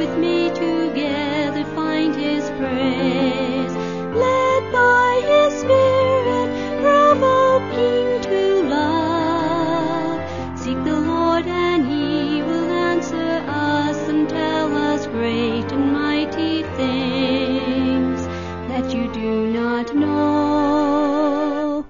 with me together find his praise. Led by his Spirit, provoking to love. Seek the Lord and he will answer us and tell us great and mighty things that you do not know.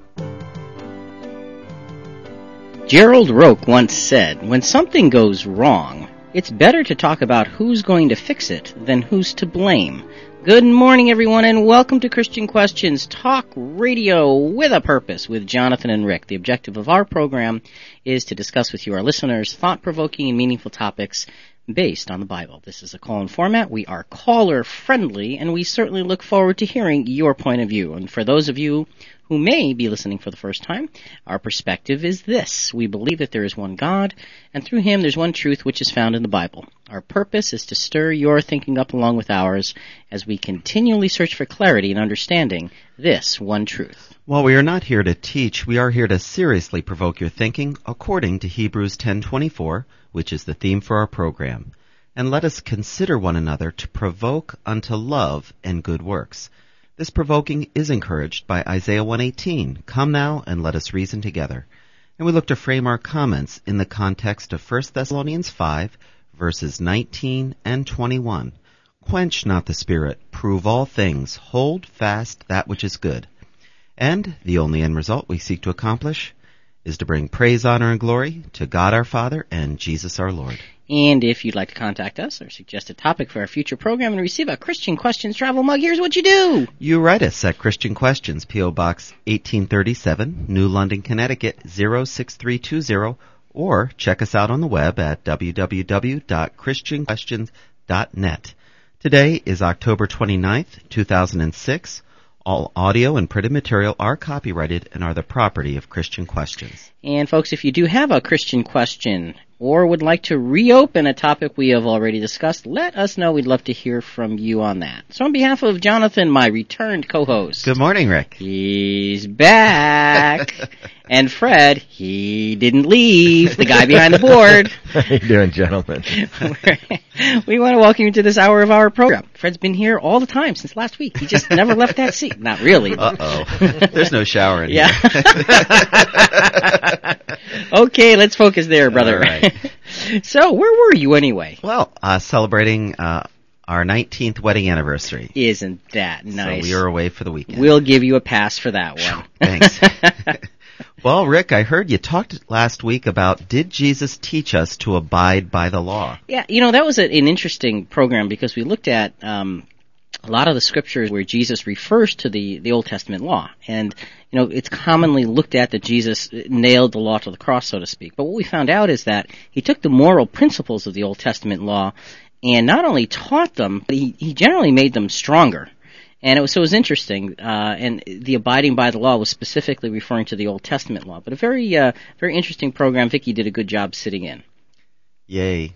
Gerald Roque once said, when something goes wrong, it's better to talk about who's going to fix it than who's to blame. Good morning, everyone, and welcome to Christian Questions, talk radio with a purpose with Jonathan and Rick. The objective of our program is to discuss with you, our listeners, thought-provoking and meaningful topics based on the Bible. This is a call-in format. We are caller-friendly, and we certainly look forward to hearing your point of view. And for those of you who may be listening for the first time, our perspective is this. We believe that there is one God, and through him there's one truth which is found in the Bible. Our purpose is to stir your thinking up along with ours as we continually search for clarity and understanding this one truth. While we are not here to teach, we are here to seriously provoke your thinking according to Hebrews 10:24, which is the theme for our program. And let us consider one another to provoke unto love and good works. This provoking is encouraged by Isaiah 1:18, come now and let us reason together. And we look to frame our comments in the context of 1 Thessalonians 5, verses 19 and 21. Quench not the spirit, prove all things, hold fast that which is good. And the only end result we seek to accomplish is to bring praise, honor, and glory to God our Father and Jesus our Lord. And if you'd like to contact us or suggest a topic for our future program and receive a Christian Questions travel mug, here's what you do. You write us at Christian Questions, P.O. Box 1837, New London, Connecticut 06320, or check us out on the web at www.christianquestions.net. Today is October 29th, 2006. All audio and printed material are copyrighted and are the property of Christian Questions. And folks, if you do have a Christian question or would like to reopen a topic we have already discussed, let us know. We'd love to hear from you on that. So on behalf of Jonathan, my returned co-host. Good morning, Rick. He's back. And Fred, he didn't leave, the guy behind the board. How you doing, gentlemen? We want to welcome you to this hour of our program. Fred's been here all the time since last week. He just never left that seat. Not really. Uh-oh. There's no shower in here. Okay, let's focus there, brother. All right. So, where were you anyway? Well, celebrating our 19th wedding anniversary. Isn't that nice? So we are away for the weekend. We'll give you a pass for that one. Thanks. Well, Rick, I heard you talked last week about, did Jesus teach us to abide by the law? Yeah, that was an interesting program because we looked at a lot of the scriptures where Jesus refers to the Old Testament law. And, it's commonly looked at that Jesus nailed the law to the cross, so to speak. But what we found out is that he took the moral principles of the Old Testament law and not only taught them, but he generally made them stronger. And it was interesting, and the abiding by the law was specifically referring to the Old Testament law. But a very interesting program. Vicki did a good job sitting in. Yay.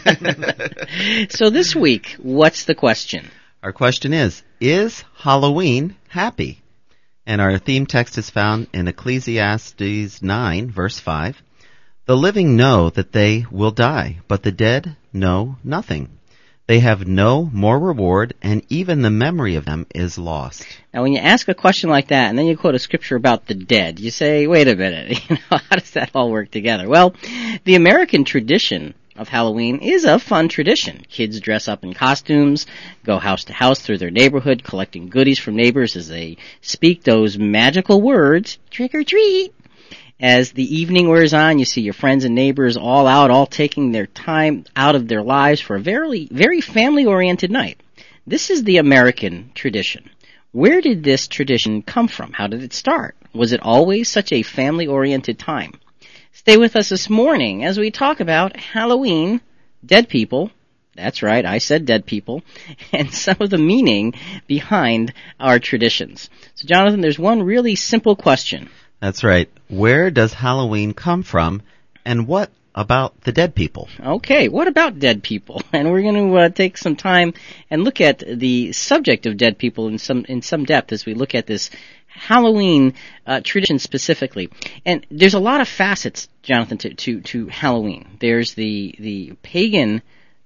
So this week, what's the question? Our question is Halloween happy? And our theme text is found in Ecclesiastes 9, verse 5. The living know that they will die, but the dead know nothing. They have no more reward, and even the memory of them is lost. Now, when you ask a question like that, and then you quote a scripture about the dead, you say, wait a minute, how does that all work together? Well, the American tradition of Halloween is a fun tradition. Kids dress up in costumes, go house to house through their neighborhood, collecting goodies from neighbors as they speak those magical words, trick or treat. As the evening wears on, you see your friends and neighbors all out, all taking their time out of their lives for a very, very family-oriented night. This is the American tradition. Where did this tradition come from? How did it start? Was it always such a family-oriented time? Stay with us this morning as we talk about Halloween, dead people. That's right, I said dead people, and some of the meaning behind our traditions. So, Jonathan, there's one really simple question. That's right. Where does Halloween come from, and what about the dead people? Okay, what about dead people? And we're going to take some time and look at the subject of dead people in some depth as we look at this Halloween tradition specifically. And there's a lot of facets, Jonathan, to Halloween. There's the pagan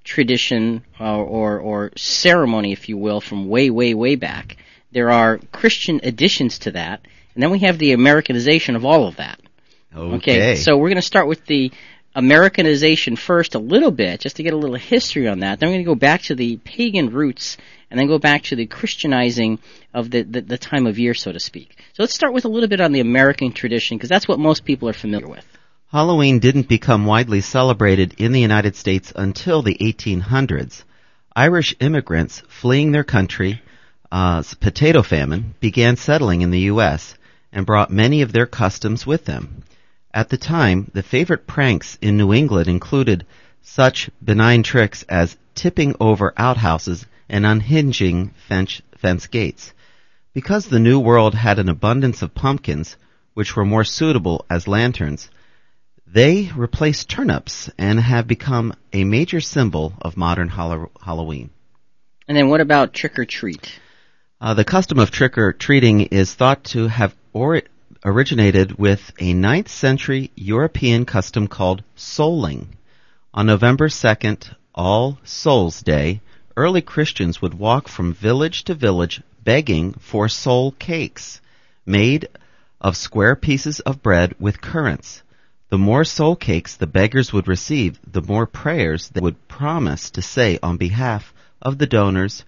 tradition or ceremony, if you will, from way, way, way back. There are Christian additions to that, and then we have the Americanization of all of that. Okay. So we're going to start with the Americanization first a little bit, just to get a little history on that. Then we're going to go back to the pagan roots, and then go back to the Christianizing of the time of year, so to speak. So let's start with a little bit on the American tradition, because that's what most people are familiar with. Halloween didn't become widely celebrated in the United States until the 1800s. Irish immigrants fleeing their country, potato famine, began settling in the U.S. and brought many of their customs with them. At the time, the favorite pranks in New England included such benign tricks as tipping over outhouses and unhinging fence gates. Because the New World had an abundance of pumpkins, which were more suitable as lanterns, they replaced turnips and have become a major symbol of modern Halloween. And then what about trick-or-treat? The custom of trick-or-treating is thought to have originated with a 9th century European custom called souling. On November 2nd, All Souls Day, early Christians would walk from village to village begging for soul cakes made of square pieces of bread with currants. The more soul cakes the beggars would receive, the more prayers they would promise to say on behalf of the donors,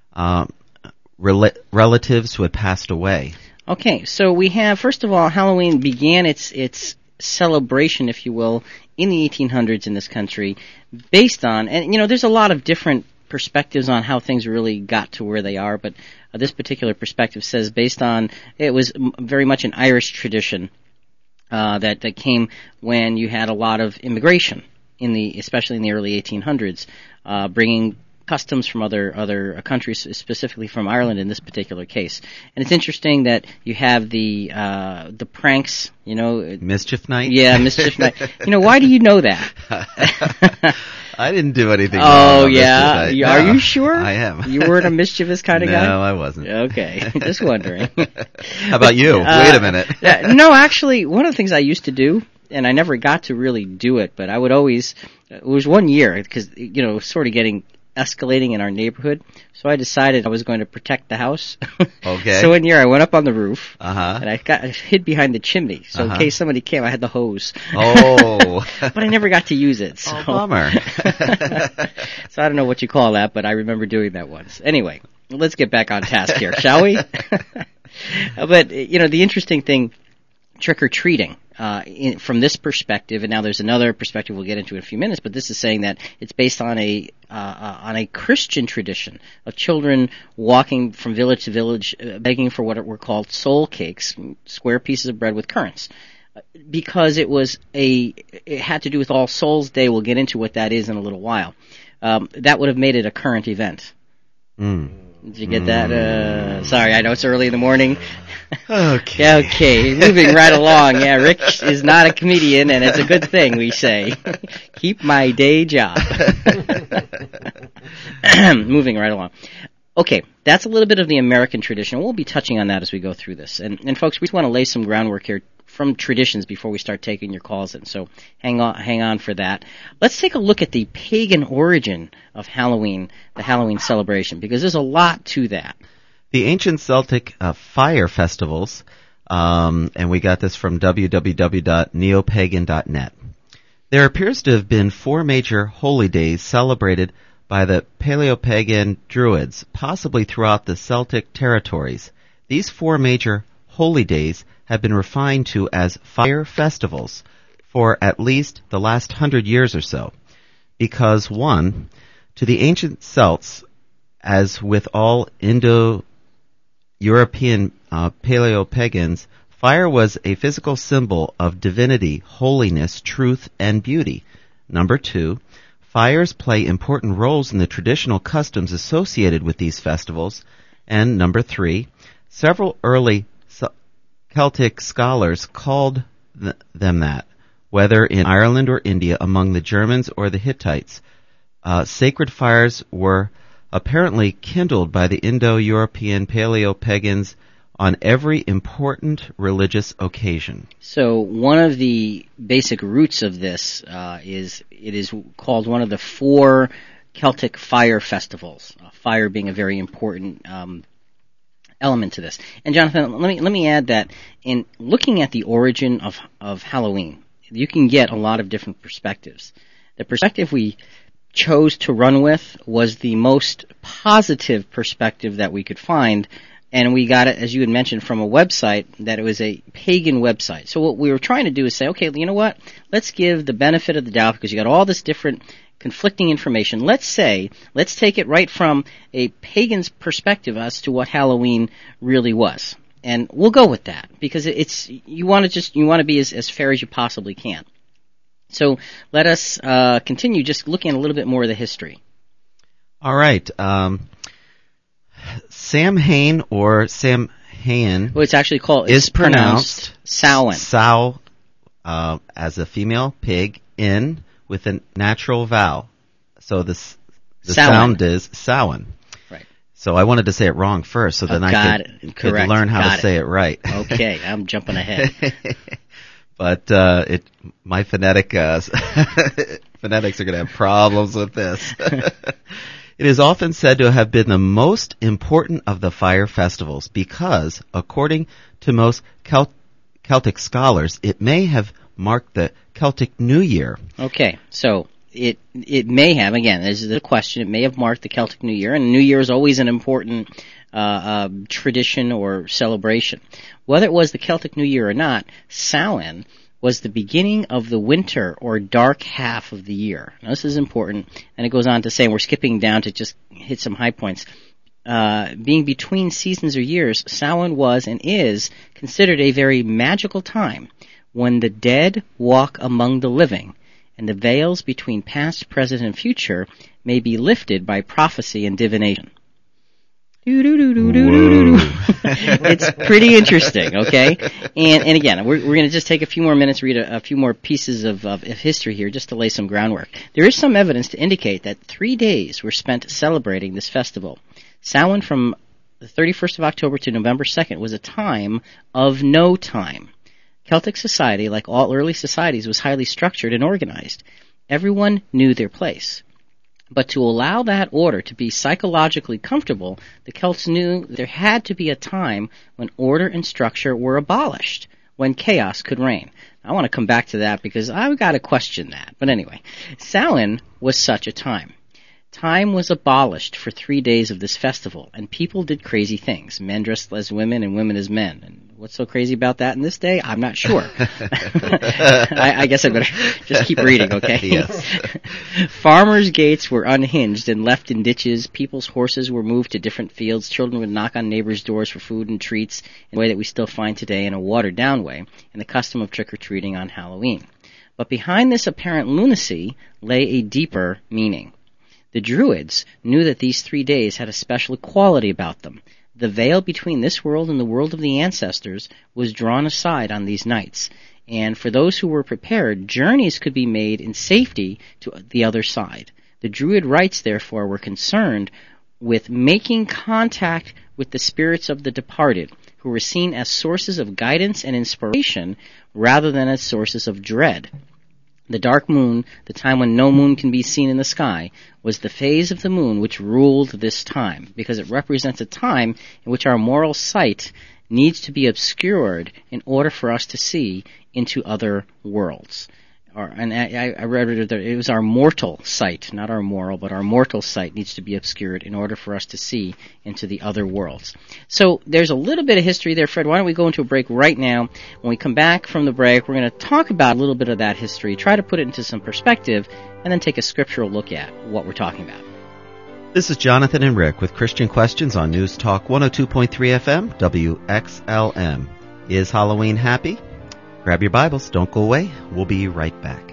relatives who had passed away. Okay, so we have, first of all, Halloween began its celebration, if you will, in the 1800s in this country, based on, and there's a lot of different perspectives on how things really got to where they are, but this particular perspective says based on, it was very much an Irish tradition that came when you had a lot of immigration, especially in the early 1800s, bringing customs from other countries, specifically from Ireland in this particular case. And it's interesting that you have the pranks, Mischief Night? Yeah, Mischief Night. Why do you know that? I didn't do anything wrong. Oh, yeah? No, are you sure? I am. You weren't a mischievous kind of guy? No, I wasn't. Okay, just wondering. How about you? Wait a minute. No, actually, one of the things I used to do, and I never got to really do it, but I would always, it was one year, because, sort of escalating in our neighborhood, so I decided I was going to protect the house. Okay. So one year I went up on the roof, and I hid behind the chimney, so in case somebody came, I had the hose. Oh. But I never got to use it. So. Oh, bummer. So I don't know what you call that, but I remember doing that once. Anyway, let's get back on task here, shall we? But, the interesting thing, trick-or-treating, from this perspective, and now there's another perspective we'll get into in a few minutes, but this is saying that it's based on a Christian tradition of children walking from village to village, begging for what were called soul cakes, square pieces of bread with currants. Because it had to do with All Souls Day. We'll get into what that is in a little while. That would have made it a current event. Did you get that? Sorry, I know it's early in the morning. Okay, moving right along. Yeah, Rick is not a comedian, and it's a good thing, we say. Keep my day job. Moving right along. Okay, that's a little bit of the American tradition. We'll be touching on that as we go through this. And folks, we just want to lay some groundwork here from traditions before we start taking your calls in. So hang on for that. Let's take a look at the pagan origin of Halloween, the Halloween celebration, because there's a lot to that. The ancient Celtic fire festivals, and we got this from www.neopagan.net. There appears to have been 4 major holy days celebrated by the Paleopagan Druids, possibly throughout the Celtic territories. These 4 major holy days have been refined to as fire festivals for at least the last 100 years or so, because 1, to the ancient Celts, as with all Indo-European Paleopagans, fire was a physical symbol of divinity, holiness, truth, and beauty. 2, fires play important roles in the traditional customs associated with these festivals. And 3, several early Celtic scholars called them that, whether in Ireland or India, among the Germans or the Hittites. Sacred fires were apparently kindled by the Indo-European Paleopagans on every important religious occasion. So one of the basic roots of this is it is called one of the 4 Celtic fire festivals, fire being a very important element to this. And Jonathan, let me add that in looking at the origin of Halloween, you can get a lot of different perspectives. The perspective we chose to run with was the most positive perspective that we could find, and we got it, as you had mentioned, from a website that it was a pagan website. So what we were trying to do is say, okay, you know what? Let's give the benefit of the doubt because you got all this different conflicting information. Let's take it right from a pagan's perspective as to what Halloween really was. And we'll go with that because you want to be as fair as you possibly can. So let us continue just looking at a little bit more of the history. All right. Samhain or Samhain. Well, it's actually called. Is pronounced Samhain. Sow, as a female pig, in with a natural vowel. So the sound is Samhain. Right. So I wanted to say it wrong first, so then I could learn how to say it right. Okay, I'm jumping ahead. But my phonetics are going to have problems with this. It is often said to have been the most important of the fire festivals because, according to most Celtic scholars, it may have marked the Celtic New Year. Okay, so it may have, again, this is the question, it may have marked the Celtic New Year, and New Year is always an important tradition or celebration. Whether it was the Celtic New Year or not, Samhain was the beginning of the winter or dark half of the year. Now, this is important, and it goes on to say, and we're skipping down to just hit some high points. Being between seasons or years, Samhain was and is considered a very magical time when the dead walk among the living, and the veils between past, present, and future may be lifted by prophecy and divination. It's pretty interesting, okay? And again, we're going to just take a few more minutes, read a few more pieces of history here just to lay some groundwork. There is some evidence to indicate that 3 days were spent celebrating this festival. Samhain from the 31st of October to November 2nd was a time of no time. Celtic society, like all early societies, was highly structured and organized. Everyone knew their place. But to allow that order to be psychologically comfortable, the Celts knew there had to be a time when order and structure were abolished, when chaos could reign. I want to come back to that because I've got to question that. But anyway, Samhain was such a time. Time was abolished for 3 days of this festival, and people did crazy things. Men dressed as women and women as men. And what's so crazy about that in this day? I'm not sure. I guess I better just keep reading, okay? Yes. Farmers' gates were unhinged and left in ditches. People's horses were moved to different fields. Children would knock on neighbors' doors for food and treats in a way that we still find today in a watered-down way, in the custom of trick-or-treating on Halloween. But behind this apparent lunacy lay a deeper meaning. The Druids knew that these 3 days had a special quality about them. The veil between this world and the world of the ancestors was drawn aside on these nights, and for those who were prepared, journeys could be made in safety to the other side. The Druid rites, therefore, were concerned with making contact with the spirits of the departed, who were seen as sources of guidance and inspiration rather than as sources of dread. The dark moon, the time when no moon can be seen in the sky, was the phase of the moon which ruled this time, because it represents a time in which our moral sight needs to be obscured in order for us to see into other worlds. I read that it was our mortal sight, not our moral, but our mortal sight needs to be obscured in order for us to see into the other worlds. So there's a little bit of history there, Fred. Why don't we go into a break right now? When we come back from the break, we're going to talk about a little bit of that history, try to put it into some perspective, and then take a scriptural look at what we're talking about. This is Jonathan and Rick with Christian Questions on News Talk 102.3 FM, WXLM. Is Halloween happy? Grab your Bibles, don't go away. We'll be right back.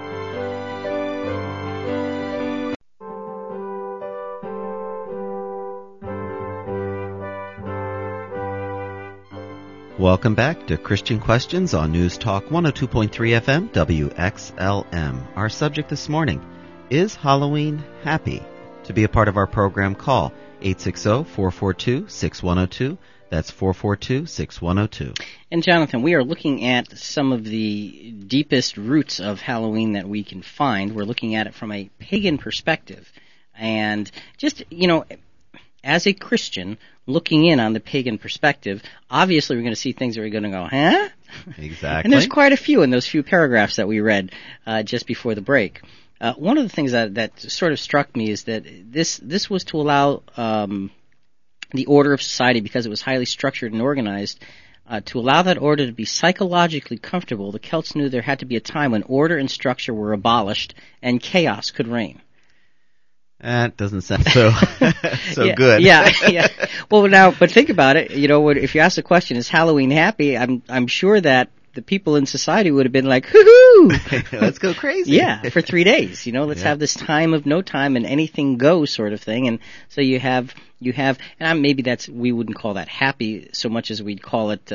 Welcome back to Christian Questions on News Talk 102.3 FM, WXLM. Our subject this morning, is Halloween happy? To be a part of our program, call 860-442-6102. That's 442-6102. And Jonathan, we are looking at some of the deepest roots of Halloween that we can find. We're looking at it from a pagan perspective. And just, as a Christian, looking in on the pagan perspective, obviously we're going to see things that we're going to go, huh? Exactly. And there's quite a few in those few paragraphs that we read just before the break. One of the things that sort of struck me is that this was to allow the order of society, because it was highly structured and organized, to allow that order to be psychologically comfortable. The Celts knew there had to be a time when order and structure were abolished and chaos could reign. That doesn't sound so yeah, good. Yeah. Well, now, but think about it. If you ask the question, is Halloween happy? I'm sure that the people in society would have been like, hoo-hoo! Let's go crazy. Yeah, for 3 days. Let's have this time of no time and anything goes sort of thing. And so you have, and maybe we wouldn't call that happy so much as we'd call it,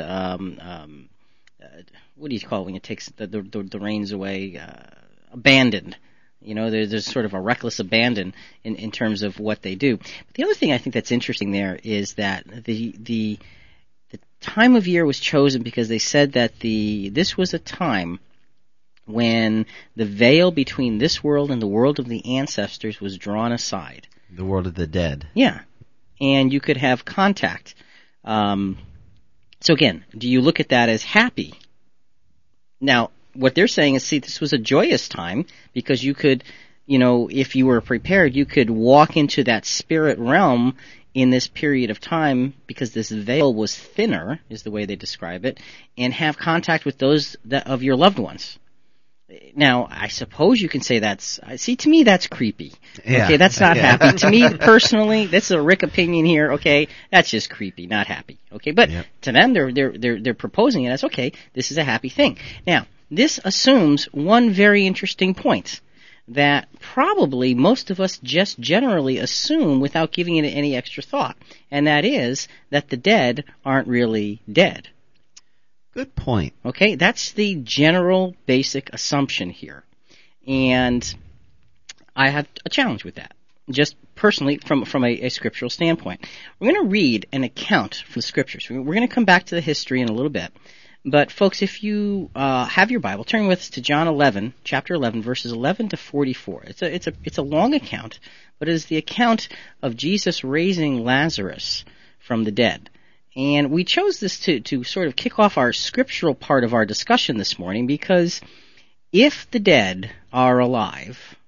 what do you call it when it takes the reins away? Abandoned. There's sort of a reckless abandon in terms of what they do. But the other thing I think that's interesting there is that the time of year was chosen because they said that this was a time when the veil between this world and the world of the ancestors was drawn aside. The world of the dead. Yeah. And you could have contact. So again, do you look at that as happy? Now, what they're saying is, see, this was a joyous time because you could, if you were prepared, you could walk into that spirit realm in this period of time because this veil was thinner, is the way they describe it, and have contact with those of your loved ones. Now, I suppose you can say to me that's creepy. Yeah. Okay, that's not happy. To me, personally, this is a Rick opinion here, okay, that's just creepy, not happy. Okay, but to them, they're proposing it as, okay, this is a happy thing. Now, this assumes one very interesting point that probably most of us just generally assume without giving it any extra thought, and that is that the dead aren't really dead. Good point. Okay, that's the general basic assumption here. And I have a challenge with that, just personally from a scriptural standpoint. We're going to read an account from the scriptures. We're going to come back to the history in a little bit. But folks, if you have your Bible, turn with us to John 11, chapter 11, verses 11 to 44. It's a long account, but it is the account of Jesus raising Lazarus from the dead. And we chose this to sort of kick off our scriptural part of our discussion this morning because if the dead are alive,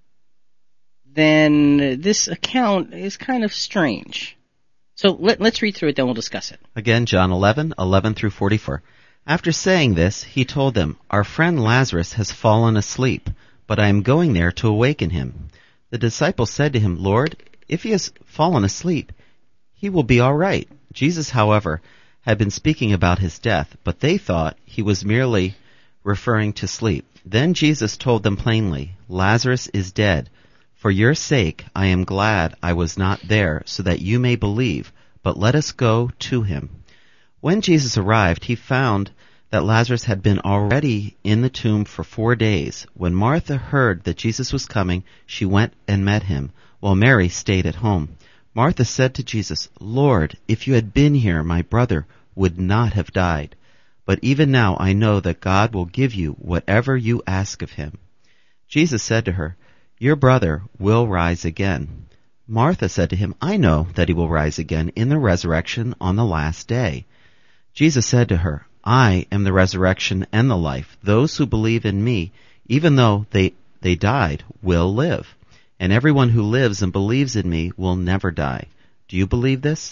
then this account is kind of strange. So let's read through it, then we'll discuss it. Again, John 11 through 44. After saying this, he told them, "Our friend Lazarus has fallen asleep, but I am going there to awaken him." The disciples said to him, "Lord, if he has fallen asleep, he will be all right." Jesus, however, had been speaking about his death, but they thought he was merely referring to sleep. Then Jesus told them plainly, "Lazarus is dead. For your sake I am glad I was not there, so that you may believe, but let us go to him." When Jesus arrived, he found that Lazarus had been already in the tomb for 4 days. When Martha heard that Jesus was coming, she went and met him, while Mary stayed at home. Martha said to Jesus, "Lord, if you had been here, my brother would not have died. But even now I know that God will give you whatever you ask of him." Jesus said to her, "Your brother will rise again." Martha said to him, "I know that he will rise again in the resurrection on the last day." Jesus said to her, "I am the resurrection and the life. Those who believe in me, even though they died, will live. And everyone who lives and believes in me will never die. Do you believe this?"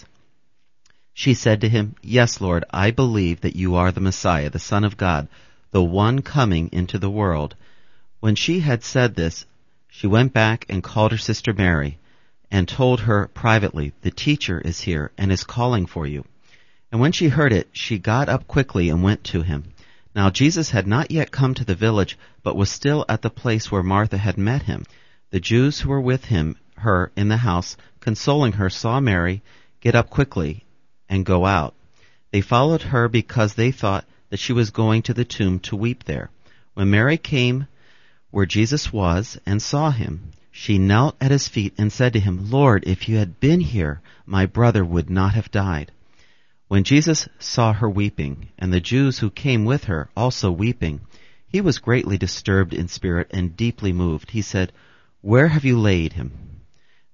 She said to him, "Yes, Lord, I believe that you are the Messiah, the Son of God, the one coming into the world." When she had said this, she went back and called her sister Mary, and told her privately, "The teacher is here and is calling for you." And when she heard it, she got up quickly and went to him. Now Jesus had not yet come to the village, but was still at the place where Martha had met him. The Jews who were with her in the house, consoling her, saw Mary get up quickly and go out. They followed her because they thought that she was going to the tomb to weep there. When Mary came where Jesus was and saw him, she knelt at his feet and said to him, "Lord, if you had been here, my brother would not have died." When Jesus saw her weeping, and the Jews who came with her also weeping, he was greatly disturbed in spirit and deeply moved. He said, "Where have you laid him?"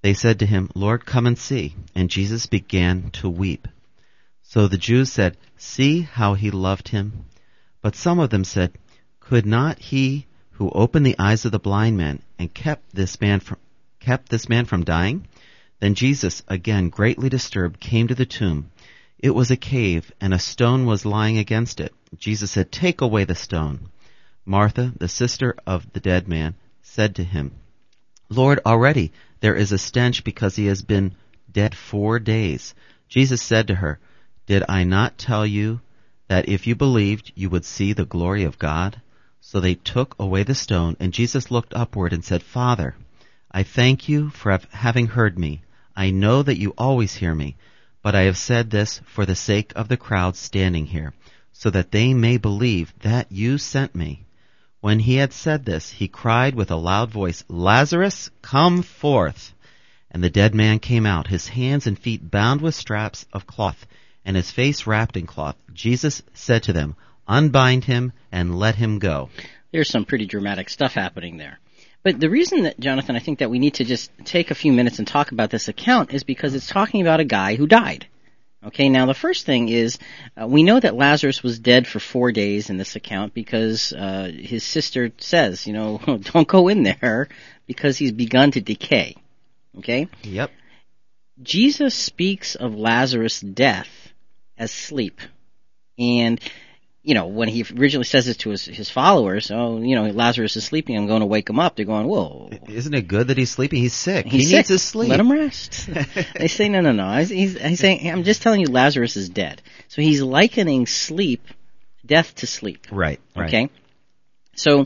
They said to him, Lord, come and see. And Jesus began to weep. So the Jews said, See how he loved him. But some of them said, Could not he who opened the eyes of the blind man and kept this man from dying? Then Jesus, again greatly disturbed, came to the tomb. It was a cave, and a stone was lying against it. Jesus said, Take away the stone. Martha, the sister of the dead man, said to him, Lord, already there is a stench because he has been dead 4 days. Jesus said to her, Did I not tell you that if you believed, you would see the glory of God? So they took away the stone, and Jesus looked upward and said, Father, I thank you for having heard me. I know that you always hear me, but I have said this for the sake of the crowd standing here, so that they may believe that you sent me. When he had said this, he cried with a loud voice, Lazarus, come forth! And the dead man came out, his hands and feet bound with straps of cloth, and his face wrapped in cloth. Jesus said to them, Unbind him and let him go. There's some pretty dramatic stuff happening there. But the reason that, Jonathan, I think that we need to just take a few minutes and talk about this account is because it's talking about a guy who died. Okay, now the first thing is, we know that Lazarus was dead for 4 days in this account because his sister says, don't go in there because he's begun to decay. Okay? Yep. Jesus speaks of Lazarus' death as sleep. And, when he originally says it to his followers, Lazarus is sleeping, I'm going to wake him up, they're going, whoa. Isn't it good that he's sleeping? He's sick. He needs his sleep. Let him rest. They say, no. He's saying, I'm just telling you Lazarus is dead. So he's likening death to sleep. Right. Okay? So,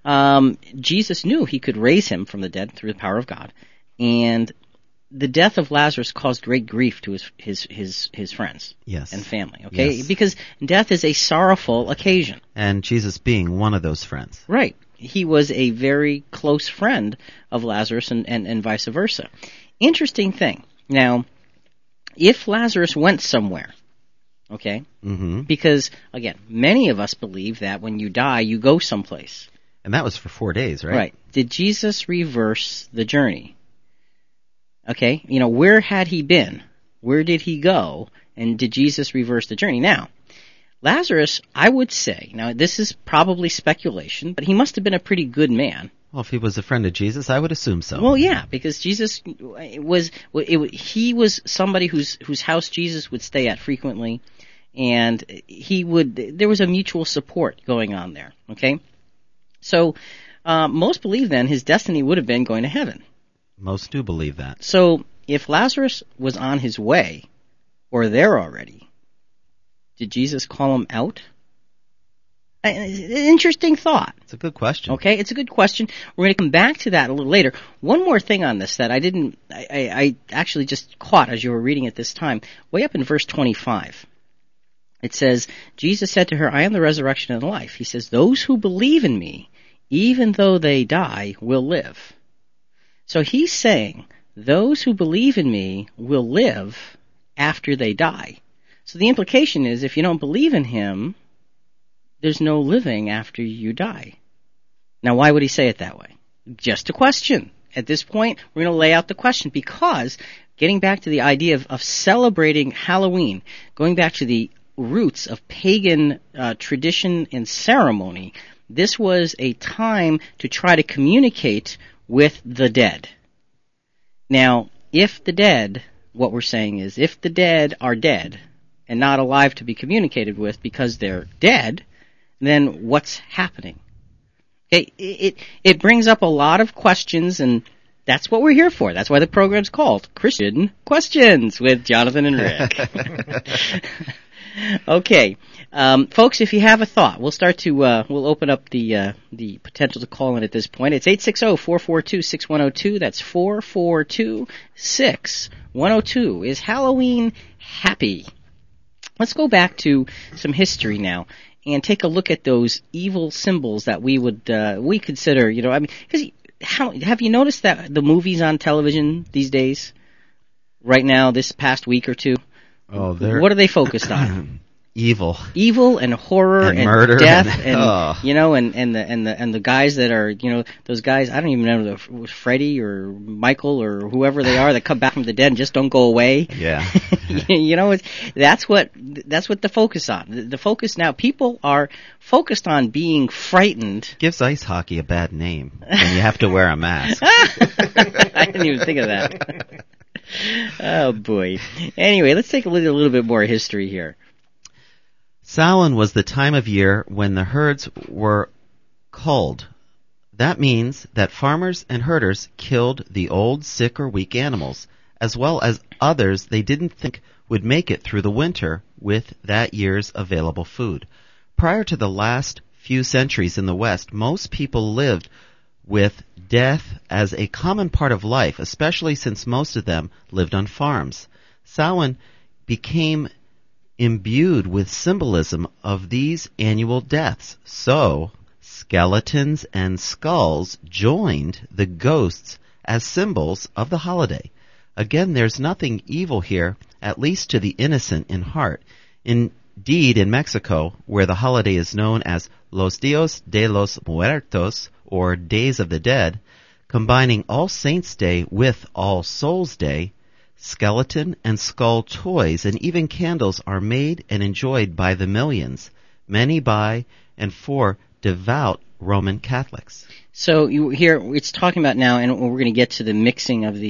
Jesus knew he could raise him from the dead through the power of God. And the death of Lazarus caused great grief to his friends and family, okay? Yes. Because death is a sorrowful occasion. And Jesus being one of those friends. Right. He was a very close friend of Lazarus and vice versa. Interesting thing. Now, if Lazarus went somewhere, okay? Mm-hmm. Because, again, many of us believe that when you die, you go someplace. And that was for 4 days, right? Right. Did Jesus reverse the journey? Okay, where had he been? Where did he go? And did Jesus reverse the journey? Now, Lazarus, I would say, now this is probably speculation, but he must have been a pretty good man. Well, if he was a friend of Jesus, I would assume so. Well, yeah, because Jesus he was somebody whose house Jesus would stay at frequently, and there was a mutual support going on there, okay? So, most believe then his destiny would have been going to heaven. Most do believe that. So, if Lazarus was on his way, or there already, did Jesus call him out? An interesting thought. It's a good question. Okay, it's a good question. We're going to come back to that a little later. One more thing on this that I actually just caught as you were reading it this time. Way up in verse 25. It says, Jesus said to her, I am the resurrection and the life. He says, those who believe in me, even though they die, will live. So he's saying, those who believe in me will live after they die. So the implication is, if you don't believe in him, there's no living after you die. Now, why would he say it that way? Just a question. At this point, we're going to lay out the question because, getting back to the idea of celebrating Halloween, going back to the roots of pagan tradition and ceremony, this was a time to try to communicate with the dead. Now, if the dead, what we're saying is, if the dead are dead and not alive to be communicated with because they're dead, then what's happening? Okay, it brings up a lot of questions, and that's what we're here for. That's why the program's called Christian Questions with Jonathan and Rick. Okay. Folks, if you have a thought, we'll open up the potential to call in at this point. It's 860-442-6102. That's 442-6102. Is Halloween happy? Let's go back to some history now and take a look at those evil symbols that we consider, because have you noticed that the movies on television these days, right now, this past week or two, what are they focused on? evil and horror and murder death and and the guys that are, those guys, I don't even know if it was Freddy or Michael or whoever they are that come back from the dead and just don't go away. Yeah. That's what the focus on. The focus now, people are focused on being frightened. Gives ice hockey a bad name, and you have to wear a mask. I didn't even think of that. Oh boy. Anyway, let's take a look at a little bit more history here. Samhain was the time of year when the herds were culled. That means that farmers and herders killed the old, sick, or weak animals, as well as others they didn't think would make it through the winter with that year's available food. Prior to the last few centuries in the West, most people lived with death as a common part of life, especially since most of them lived on farms. Samhain became imbued with symbolism of these annual deaths. So, skeletons and skulls joined the ghosts as symbols of the holiday. Again, there's nothing evil here, at least to the innocent in heart. Indeed, in Mexico, where the holiday is known as Los Dios de los Muertos, or Days of the Dead, combining All Saints' Day with All Souls' Day, skeleton and skull toys and even candles are made and enjoyed by the millions, many by and for devout Roman Catholics. So here it's talking about now, and we're going to get to the mixing of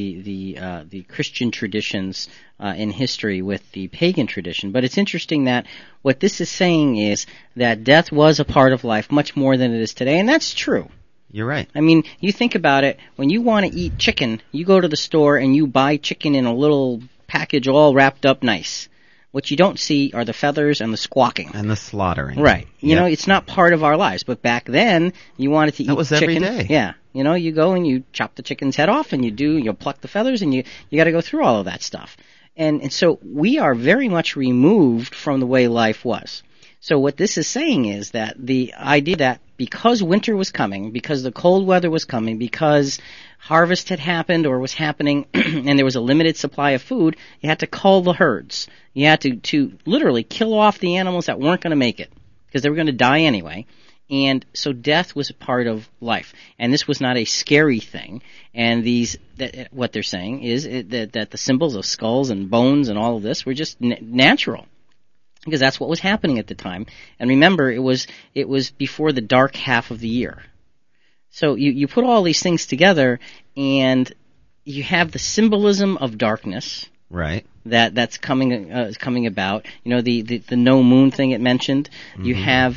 the Christian traditions in history with the pagan tradition. But it's interesting that what this is saying is that death was a part of life much more than it is today, and that's true. You're right. I mean, you think about it, when you want to eat chicken, you go to the store and you buy chicken in a little package all wrapped up nice. What you don't see are the feathers and the squawking. And the slaughtering. Right. You know, it's not part of our lives. But back then, you wanted to eat chicken. That was every day. Yeah. You know, you go and you chop the chicken's head off and you pluck the feathers and you got to go through all of that stuff. And so we are very much removed from the way life was. So what this is saying is that the idea that because winter was coming, because the cold weather was coming, because harvest had happened or was happening and there was a limited supply of food, you had to cull the herds. You had to literally kill off the animals that weren't going to make it because they were going to die anyway. And so death was a part of life. And this was not a scary thing. And what they're saying is that the symbols of skulls and bones and all of this were just natural. Because that's what was happening at the time. And remember, it was before the dark half of the year. So you put all these things together, and you have the symbolism of darkness, right? That's coming about. You know, the no moon thing it mentioned. Mm-hmm. You have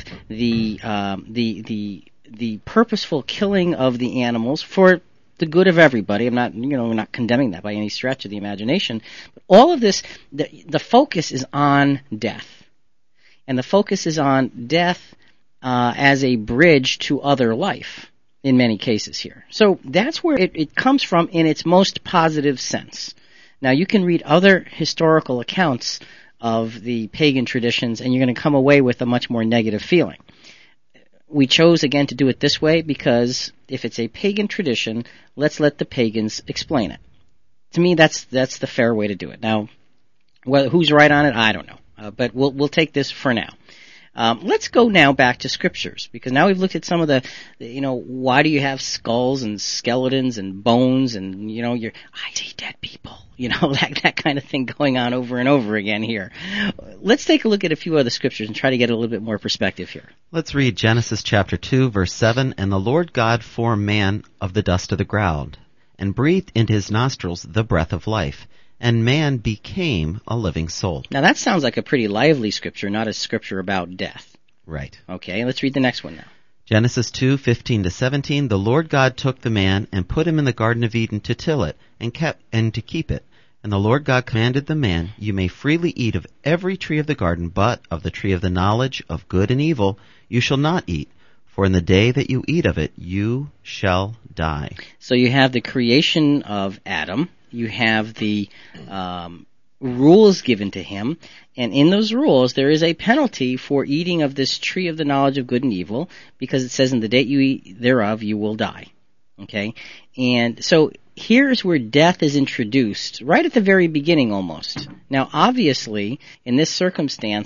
the purposeful killing of the animals for the good of everybody. I'm not condemning that by any stretch of the imagination. But all of this, the focus is on death. And the focus is on death as a bridge to other life in many cases here. So that's where it comes from in its most positive sense. Now you can read other historical accounts of the pagan traditions and you're going to come away with a much more negative feeling. We chose again to do it this way because if it's a pagan tradition, let's let the pagans explain it. To me, that's the fair way to do it. Now, who's right on it, I don't know. But we'll take this for now. Let's go now back to scriptures, because now we've looked at some of the why do you have skulls and skeletons and bones and, I see dead people, that kind of thing going on over and over again here. Let's take a look at a few other scriptures and try to get a little bit more perspective here. Let's read Genesis chapter 2, verse 7. And the Lord God formed man of the dust of the ground, and breathed into his nostrils the breath of life, and man became a living soul. Now that sounds like a pretty lively scripture, not a scripture about death. Right. Okay, let's read the next one now. Genesis 2:15-17. The Lord God took the man and put him in the Garden of Eden to till it and to keep it. And the Lord God commanded the man, You may freely eat of every tree of the garden, but of the tree of the knowledge of good and evil you shall not eat. For in the day that you eat of it, you shall die. So you have the creation of Adam. You have the rules given to him, and in those rules there is a penalty for eating of this tree of the knowledge of good and evil, because it says in the day you eat thereof you will die. Okay? And so here's where death is introduced, right at the very beginning almost. Now obviously, in this circumstance,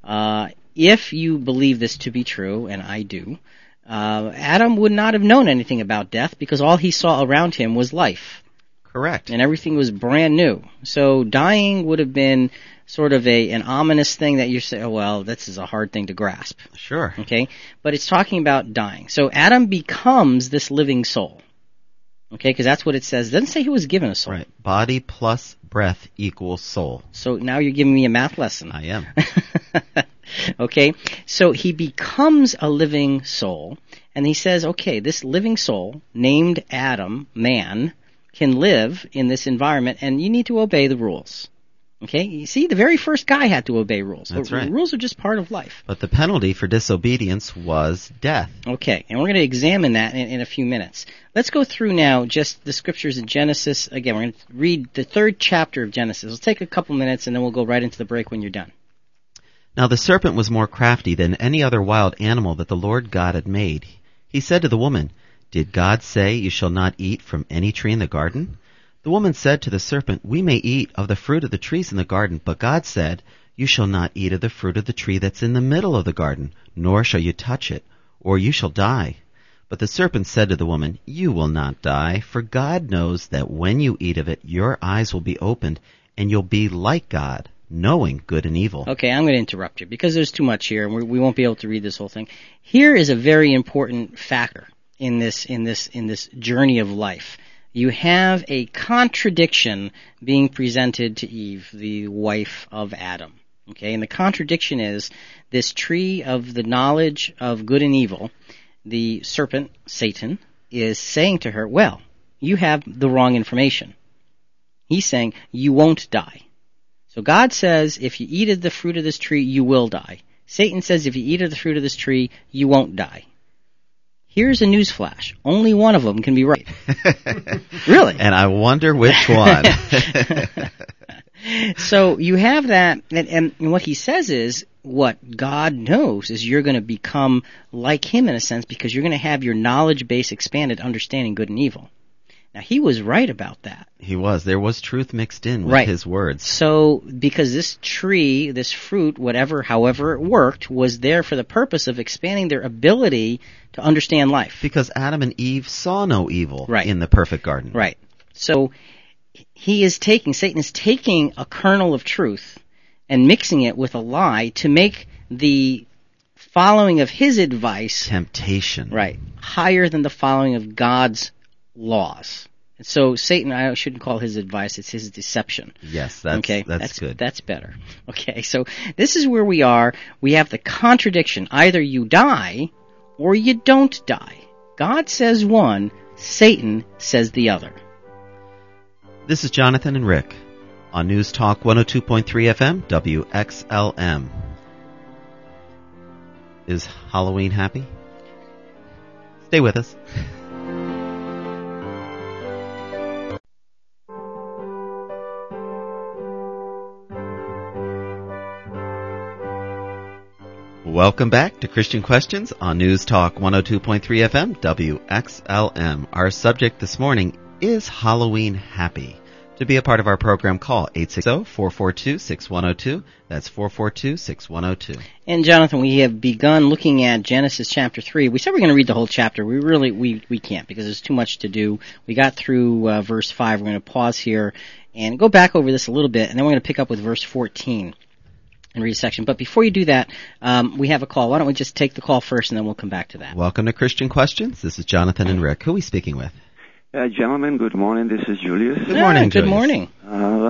If you believe this to be true, and I do, Adam would not have known anything about death because all he saw around him was life. Correct. And everything was brand new. So dying would have been sort of an ominous thing that you say, oh, well, this is a hard thing to grasp. Sure. Okay? But it's talking about dying. So Adam becomes this living soul. Okay? Because that's what it says. It doesn't say he was given a soul. Right. Body plus breath equals soul. So now you're giving me a math lesson. I am. Okay? So he becomes a living soul. And he says, okay, this living soul, named Adam, man, can live in this environment, and you need to obey the rules. Okay? You see, the very first guy had to obey rules. That's right. Rules are just part of life. But the penalty for disobedience was death. Okay, and we're going to examine that in a few minutes. Let's go through now just the scriptures in Genesis. Again, we're going to read the 3rd chapter of Genesis. It'll take a couple minutes, and then we'll go right into the break when you're done. Now the serpent was more crafty than any other wild animal that the Lord God had made. He said to the woman, "Did God say, 'You shall not eat from any tree in the garden?' The woman said to the serpent, 'We may eat of the fruit of the trees in the garden, but God said, You shall not eat of the fruit of the tree that's in the middle of the garden, nor shall you touch it, or you shall die.' But the serpent said to the woman, 'You will not die, for God knows that when you eat of it, your eyes will be opened, and you'll be like God, knowing good and evil.'" Okay, I'm going to interrupt you because there's too much here, and we won't be able to read this whole thing. Here is a very important factor in this journey of life. You have a contradiction being presented to Eve, the wife of Adam. Okay, and the contradiction is this tree of the knowledge of good and evil. The serpent, Satan, is saying to her, well, you have the wrong information. He's saying, you won't die. So God says, if you eat of the fruit of this tree, you will die. Satan says, if you eat of the fruit of this tree, you won't die. Here's a news flash. Only one of them can be right. Really? And I wonder which one. So you have that, and what he says is, what God knows is you're going to become like him in a sense because you're going to have your knowledge base expanded, understanding good and evil. Now, he was right about that. He was. There was truth mixed in with his words. So, because this tree, this fruit, however it worked, was there for the purpose of expanding their ability to understand life. Because Adam and Eve saw no evil Right. in the perfect garden. Right. So, Satan is taking a kernel of truth and mixing it with a lie to make the following of his advice Temptation. right higher than the following of God's laws. And so Satan, I shouldn't call his advice, it's his deception. Yes, that's good. That's better. Okay, so this is where we are. We have the contradiction. Either you die or you don't die. God says one, Satan says the other. This is Jonathan and Rick on News Talk 102.3 FM, WXLM. Is Halloween happy? Stay with us. Welcome back to Christian Questions on News Talk 102.3 FM, WXLM. Our subject this morning is Halloween happy? To be a part of our program, call 860-442-6102. That's 442-6102. And Jonathan, we have begun looking at Genesis chapter 3. We said we're going to read the whole chapter. We can't because there's too much to do. We got through verse 5. We're going to pause here and go back over this a little bit, and then we're going to pick up with verse 14 and read a section. But before you do that, we have a call. Why don't we just take the call first, and then we'll come back to that. Welcome to Christian Questions. This is Jonathan and Rick. Who are we speaking with? Gentlemen, good morning. This is Julius. Good morning, Good Julius. morning.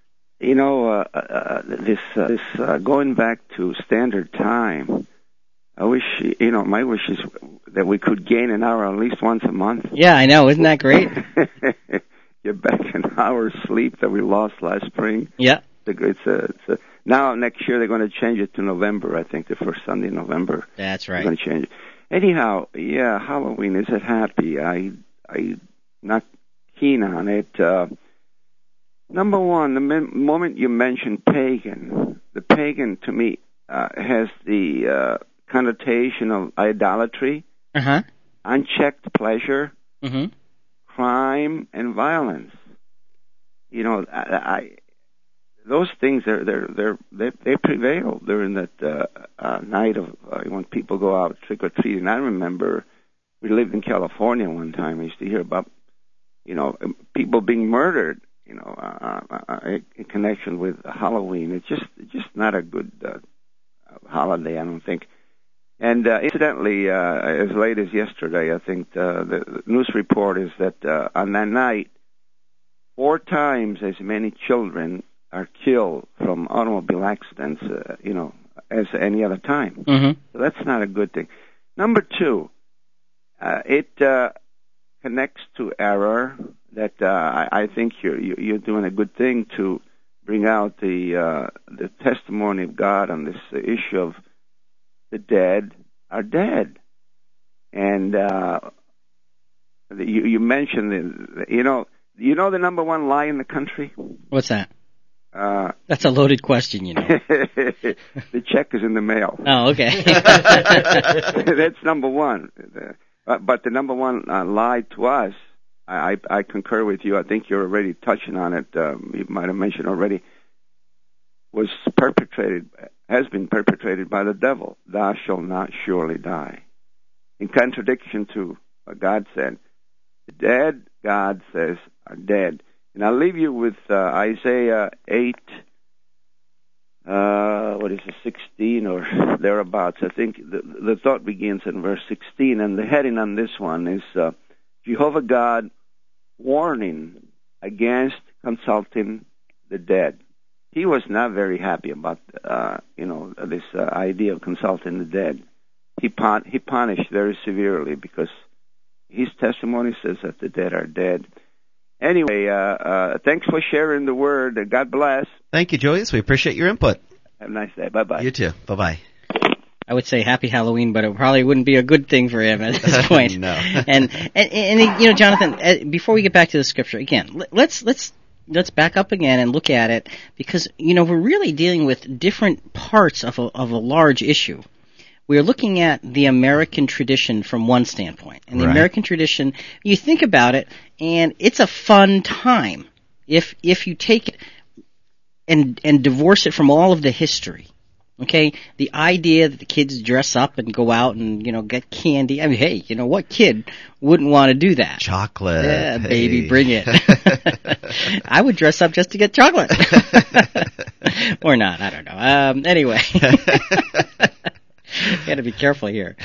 This going back to standard time, I wish, my wish is that we could gain an hour at least once a month. Yeah, I know. Isn't that great? Get back an hour's sleep that we lost last spring. Yeah. Now, next year, they're going to change it to November, I think, the first Sunday in November. That's right. They're going to change it. Anyhow, yeah, Halloween, is it happy? I'm not keen on it. Number one, the moment you mention pagan, the pagan to me has the connotation of idolatry, unchecked pleasure, crime, and violence. those things they prevail during that night of when people go out trick or treating. I remember we lived in California one time. I used to hear about people being murdered, in connection with Halloween. It's just not a good holiday, I don't think. And incidentally, as late as yesterday, I think the news report is that on that night, 4 times as many children are killed from automobile accidents, as any other time. Mm-hmm. So that's not a good thing. Number 2, it connects to error. That I think you're doing a good thing to bring out the testimony of God on this issue of the dead are dead, and you mentioned the number one lie in the country. What's that? That's a loaded question, The check is in the mail. Oh, okay. That's number one. But the number one lie to us, I concur with you. I think you're already touching on it. You might have mentioned already. Has been perpetrated by the devil. Thou shalt not surely die. In contradiction to what God said. The dead, God says, are dead. And I'll leave you with Isaiah 8, 16 or thereabouts. I think the thought begins in verse 16, and the heading on this one is Jehovah God warning against consulting the dead. He was not very happy about, this idea of consulting the dead. He punished very severely because his testimony says that the dead are dead. Anyway, thanks for sharing the word. God bless. Thank you, Julius. We appreciate your input. Have a nice day. Bye-bye. You too. Bye-bye. I would say happy Halloween, but it probably wouldn't be a good thing for him at this point. No. and Jonathan, before we get back to the scripture again, let's back up again and look at it, because we're really dealing with different parts of a large issue. We're looking at the American tradition from one standpoint, and the Right. American tradition, you think about it, and it's a fun time if you take it and divorce it from all of the history. Okay, the idea that the kids dress up and go out and get candy. I mean, hey, what kid wouldn't want to do that? Chocolate. Yeah, hey. baby, bring it. I would dress up just to get chocolate, or not. I don't know. Anyway, got to be careful here.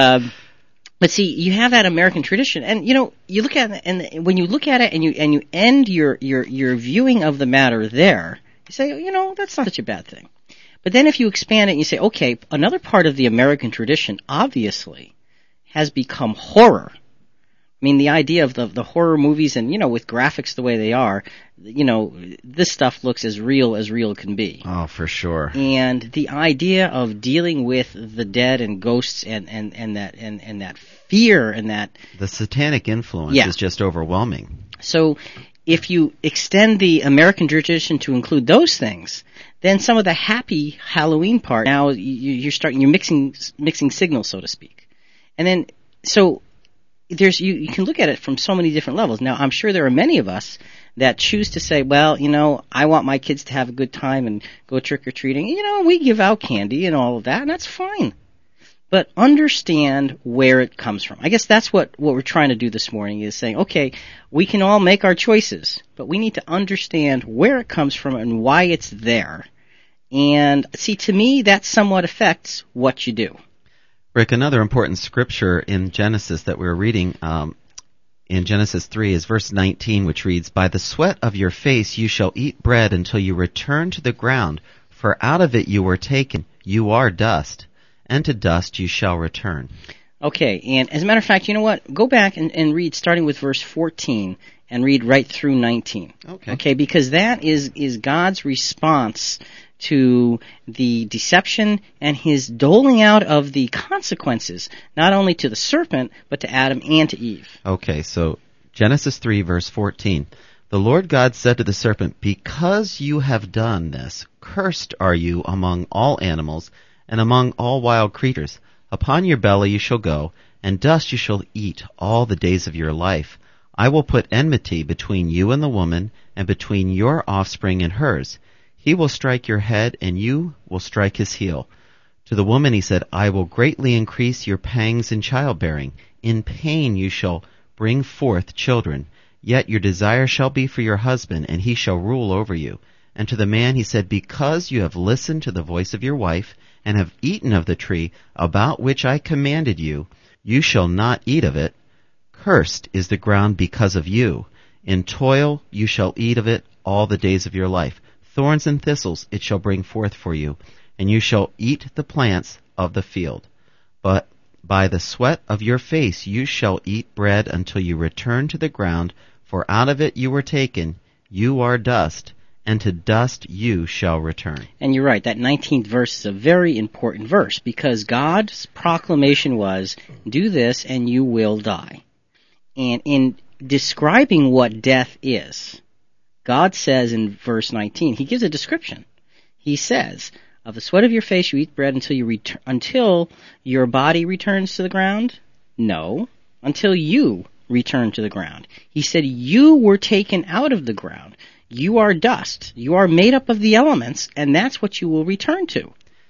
But see, you have that American tradition, and you look at it, and when you look at it, and you end your viewing of the matter there, you say, that's not such a bad thing. But then if you expand it and you say, okay, another part of the American tradition obviously has become horror. I mean, the idea of the horror movies and, with graphics the way they are, this stuff looks as real can be. Oh, for sure. And the idea of dealing with the dead and ghosts and that fear and that... The satanic influence is just overwhelming. So if you extend the American tradition to include those things, then some of the happy Halloween part, now you're mixing signals, so to speak. And then, so you can look at it from so many different levels. Now, I'm sure there are many of us that choose to say, well, I want my kids to have a good time and go trick-or-treating. We give out candy and all of that, and that's fine. But understand where it comes from. I guess that's what we're trying to do this morning, is saying, okay, we can all make our choices, but we need to understand where it comes from and why it's there. And see, to me, that somewhat affects what you do. Rick, another important scripture in Genesis that we're reading in Genesis 3 is verse 19, which reads, "By the sweat of your face you shall eat bread until you return to the ground, for out of it you were taken. You are dust, and to dust you shall return." Okay, and as a matter of fact, you know what? Go back and read starting with verse 14 and read right through 19. Okay, because that is God's response to the deception and his doling out of the consequences, not only to the serpent, but to Adam and to Eve. Okay, so Genesis 3, verse 14. "The Lord God said to the serpent, Because you have done this, cursed are you among all animals and among all wild creatures. Upon your belly you shall go, and dust you shall eat all the days of your life. I will put enmity between you and the woman, and between your offspring and hers. He will strike your head, and you will strike his heel. To the woman he said, I will greatly increase your pangs in childbearing. In pain you shall bring forth children. Yet your desire shall be for your husband, and he shall rule over you. And to the man he said, Because you have listened to the voice of your wife, and have eaten of the tree about which I commanded you, you shall not eat of it. Cursed is the ground because of you. In toil you shall eat of it all the days of your life. Thorns and thistles it shall bring forth for you, and you shall eat the plants of the field. But by the sweat of your face you shall eat bread until you return to the ground, for out of it you were taken. You are dust, and to dust you shall return. And you're right, that 19th verse is a very important verse, because God's proclamation was, do this and you will die. And in describing what death is, God says in verse 19, he gives a description. He says, of the sweat of your face you eat bread until your body returns to the ground? No, until you return to the ground. He said, you were taken out of the ground. You are dust. You are made up of the elements, and that's what you will return to.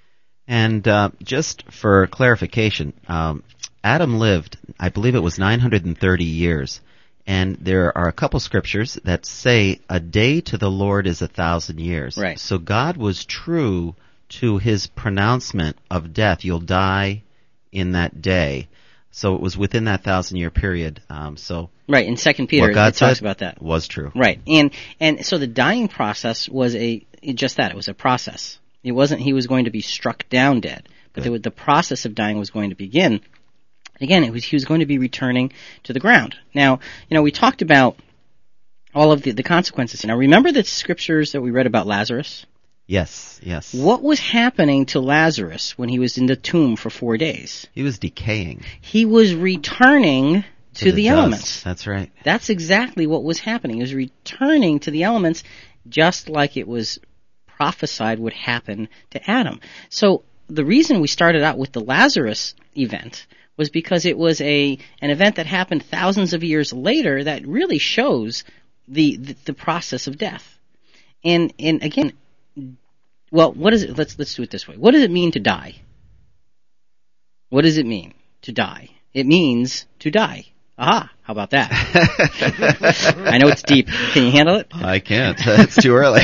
And just for clarification, Adam lived, I believe it was 930 years. And there are a couple scriptures that say, a day to the Lord is 1,000 years. Right. So God was true to his pronouncement of death. You'll die in that day. So it was within that 1,000-year period. Right, in 2 Peter, what God it talks said about that. Was true. Right, and so the dying process was just that. It was a process. It wasn't he was going to be struck down dead, but the process of dying was going to begin. Again, he was going to be returning to the ground. Now, we talked about all of the consequences. Now, remember the scriptures that we read about Lazarus? Yes. What was happening to Lazarus when he was in the tomb for 4 days? He was decaying. He was returning to the elements. That's right. That's exactly what was happening. He was returning to the elements just like it was prophesied would happen to Adam. So the reason we started out with the Lazarus event was because it was an event that happened thousands of years later that really shows the process of death. And again, well, what is it? Let's do it this way. What does it mean to die? What does it mean to die? It means to die. Aha! How about that? I know it's deep. Can you handle it? I can't. It's too early.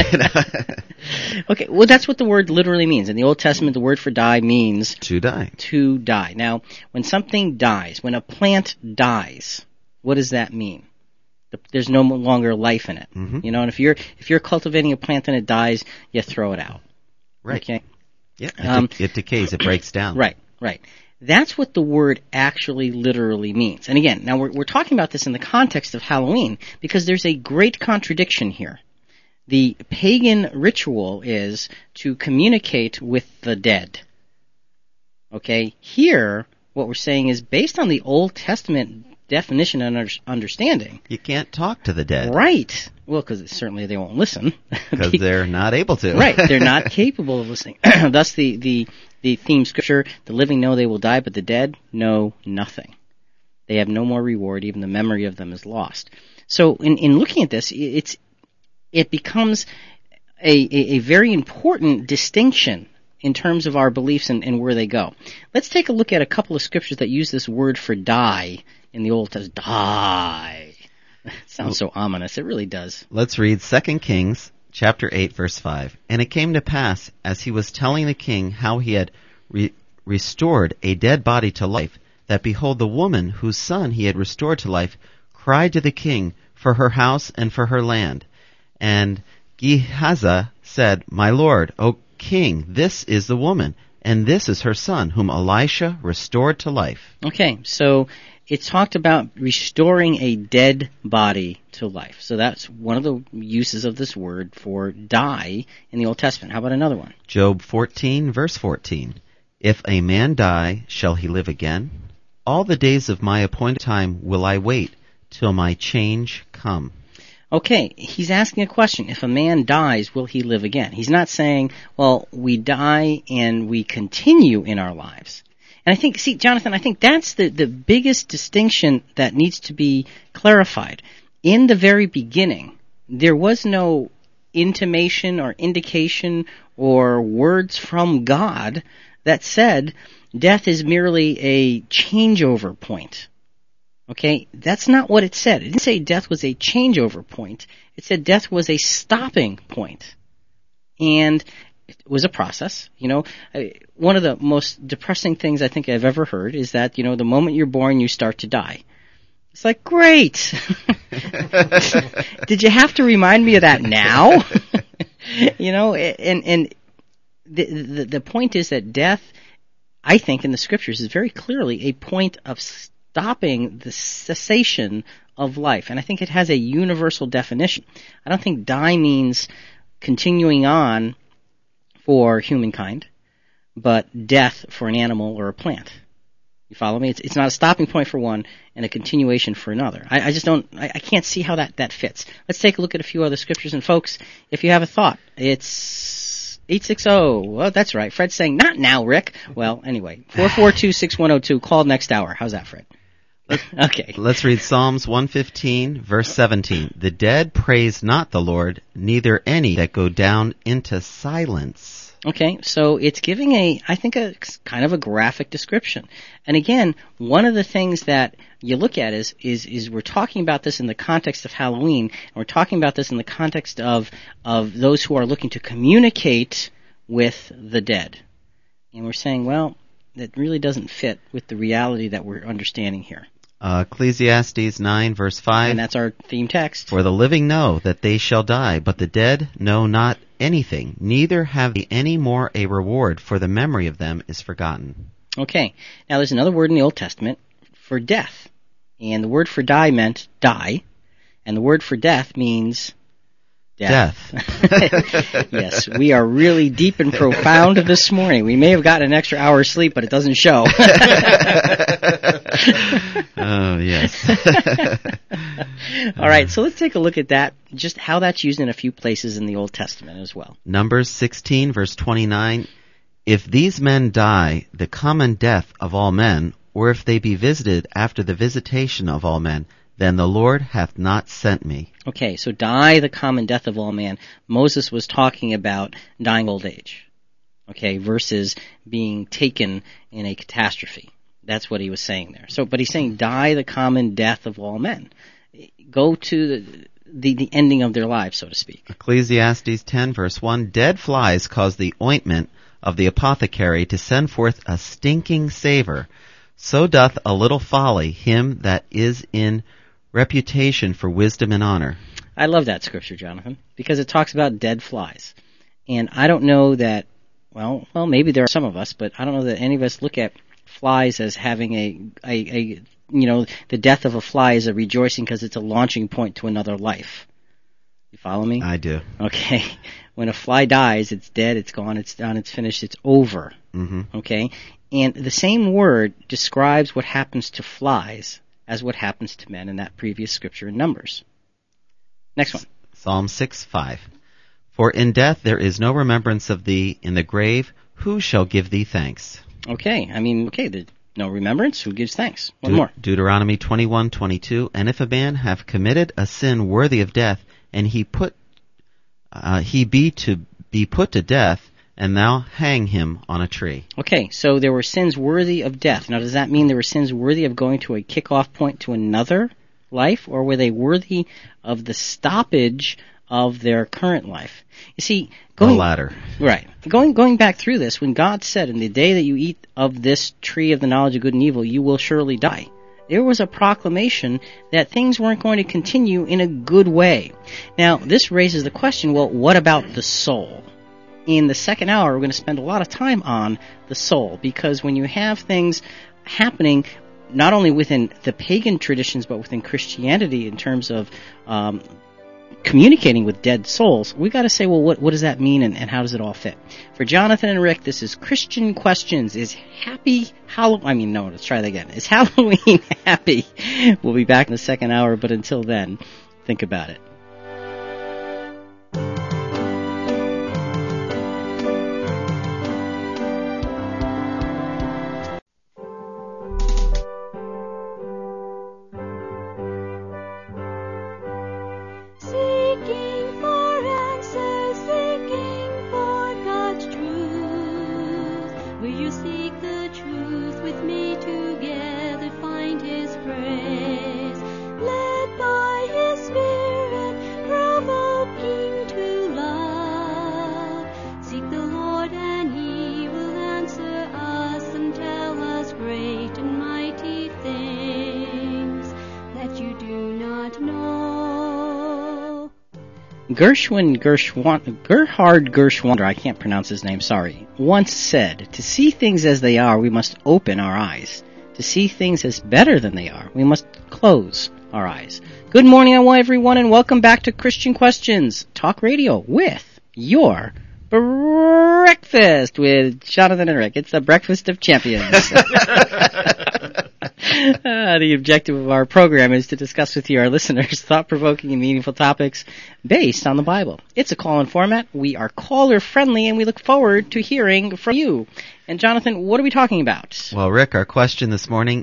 Okay, well, that's what the word literally means. In the Old Testament, the word for die means to die. To die. Now, when something dies, when a plant dies, what does that mean? There's no longer life in it. Mm-hmm. And if you're cultivating a plant and it dies, you throw it out. Right. Okay. Yeah. It decays. It breaks down. Right. That's what the word actually literally means. And again, now we're talking about this in the context of Halloween because there's a great contradiction here. The pagan ritual is to communicate with the dead. Okay? Here, what we're saying is based on the Old Testament definition and understanding. You can't talk to the dead. Right. Well, because certainly they won't listen. Because they're not able to. Right. They're not capable of listening. Thus the theme scripture, the living know they will die, but the dead know nothing. They have no more reward. Even the memory of them is lost. So in looking at this, it becomes a very important distinction in terms of our beliefs and where they go. Let's take a look at a couple of scriptures that use this word for die in the Old Testament. Die. It sounds so ominous. It really does. Let's read 2 Kings chapter 8, verse 5. And it came to pass, as he was telling the king how he had restored a dead body to life, that behold, the woman whose son he had restored to life cried to the king for her house and for her land. And Gehazi said, My lord, O king, this is the woman, and this is her son, whom Elisha restored to life. Okay, so it talked about restoring a dead body to life. So that's one of the uses of this word for die in the Old Testament. How about another one? Job 14, verse 14. If a man die, shall he live again? All the days of my appointed time will I wait, till my change come. Okay, he's asking a question. If a man dies, will he live again? He's not saying, well, we die and we continue in our lives. And I think, Jonathan, I think that's the biggest distinction that needs to be clarified. In the very beginning, there was no intimation or indication or words from God that said death is merely a changeover point. Okay, that's not what it said. It didn't say death was a changeover point. It said death was a stopping point. And it was a process. One of the most depressing things I think I've ever heard is that, the moment you're born, you start to die. It's like, great. Did you have to remind me of that now? And the point is that death, I think, in the scriptures is very clearly a point of stopping the cessation of life. And I think it has a universal definition. I don't think die means continuing on for humankind, but death for an animal or a plant. You follow me? It's not a stopping point for one and a continuation for another. I just don't, I can't see how that fits. Let's take a look at a few other scriptures. And folks, if you have a thought, it's 860. Oh, that's right. Fred's saying, not now, Rick. Well, anyway, 442-6102. Call next hour. How's that, Fred? Okay. Let's read Psalms 115, verse 17. The dead praise not the Lord, neither any that go down into silence. Okay, so it's giving a kind of a graphic description. And again, one of the things that you look at is we're talking about this in the context of Halloween, and we're talking about this in the context of those who are looking to communicate with the dead. And we're saying, well, that really doesn't fit with the reality that we're understanding here. Ecclesiastes 9, verse 5. And that's our theme text. For the living know that they shall die, but the dead know not anything, neither have they any more a reward, for the memory of them is forgotten. Okay. Now there's another word in the Old Testament for death. And the word for die meant die, and the word for death means death. Yes, we are really deep and profound this morning. We may have gotten an extra hour of sleep, but it doesn't show. Oh, yes. All right, so let's take a look at that, just how that's used in a few places in the Old Testament as well. Numbers 16, verse 29. If these men die the common death of all men, or if they be visited after the visitation of all men, then the Lord hath not sent me. Okay, so die the common death of all man. Moses was talking about dying old age, okay, versus being taken in a catastrophe. That's what he was saying there. So, but he's saying die the common death of all men. Go to the ending of their lives, so to speak. Ecclesiastes 10, verse 1. Dead flies cause the ointment of the apothecary to send forth a stinking savor. So doth a little folly him that is in reputation for wisdom and honor. I love that scripture, Jonathan, because it talks about dead flies. And I don't know that, well, maybe there are some of us, but I don't know that any of us look at flies as having a the death of a fly is a rejoicing because it's a launching point to another life. You follow me? I do. Okay. When a fly dies, it's dead, it's gone, it's done, it's finished, it's over. Mm-hmm. Okay? And the same word describes what happens to flies as what happens to men in that previous scripture in Numbers. Next one. Psalm 6:5. For in death there is no remembrance of thee, in the grave who shall give thee thanks? Okay, there's no remembrance, who gives thanks? One more. Deuteronomy 21:22. And if a man have committed a sin worthy of death, and he be put to death, and thou hang him on a tree. Okay, so there were sins worthy of death. Now, does that mean there were sins worthy of going to a kickoff point to another life, or were they worthy of the stoppage of their current life? You see, The latter. Right. Going back through this, when God said, in the day that you eat of this tree of the knowledge of good and evil, you will surely die, there was a proclamation that things weren't going to continue in a good way. Now, this raises the question, well, what about the soul? In the second hour, we're going to spend a lot of time on the soul, because when you have things happening not only within the pagan traditions, but within Christianity in terms of communicating with dead souls, we got to say, well, what does that mean, and how does it all fit? For Jonathan and Rick, this is Christian Questions. Is Halloween happy? We'll be back in the second hour, but until then, think about it. Seeking for answers. Gerhard Gershwander, I can't pronounce his name, sorry, once said, "To see things as they are, we must open our eyes. To see things as better than they are, we must close our eyes." Good morning, everyone, and welcome back to Christian Questions, Talk Radio with your breakfast with Jonathan and Rick. It's the breakfast of champions. The objective of our program is to discuss with you, our listeners, thought-provoking and meaningful topics based on the Bible. It's a call-in format. We are caller-friendly, and we look forward to hearing from you. And Jonathan, what are we talking about? Well, Rick, our question this morning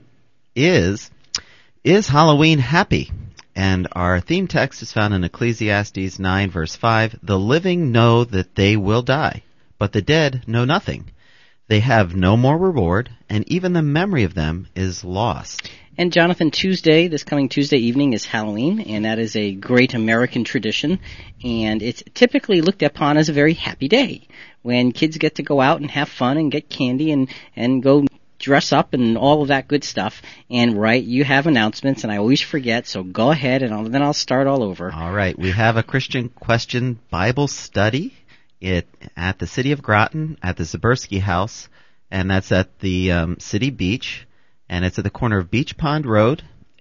is Halloween happy? And our theme text is found in Ecclesiastes 9, verse 5. The living know that they will die, but the dead know nothing. They have no more reward, and even the memory of them is lost. And Jonathan, this coming Tuesday evening is Halloween, and that is a great American tradition, and it's typically looked upon as a very happy day when kids get to go out and have fun and get candy and go dress up and all of that good stuff. And right, you have announcements, and I always forget, so go ahead, and then I'll start all over. All right, we have a Christian Question Bible study at the City of Groton at the Zabersky House, and that's at the City Beach, and it's at the corner of Beach Pond Road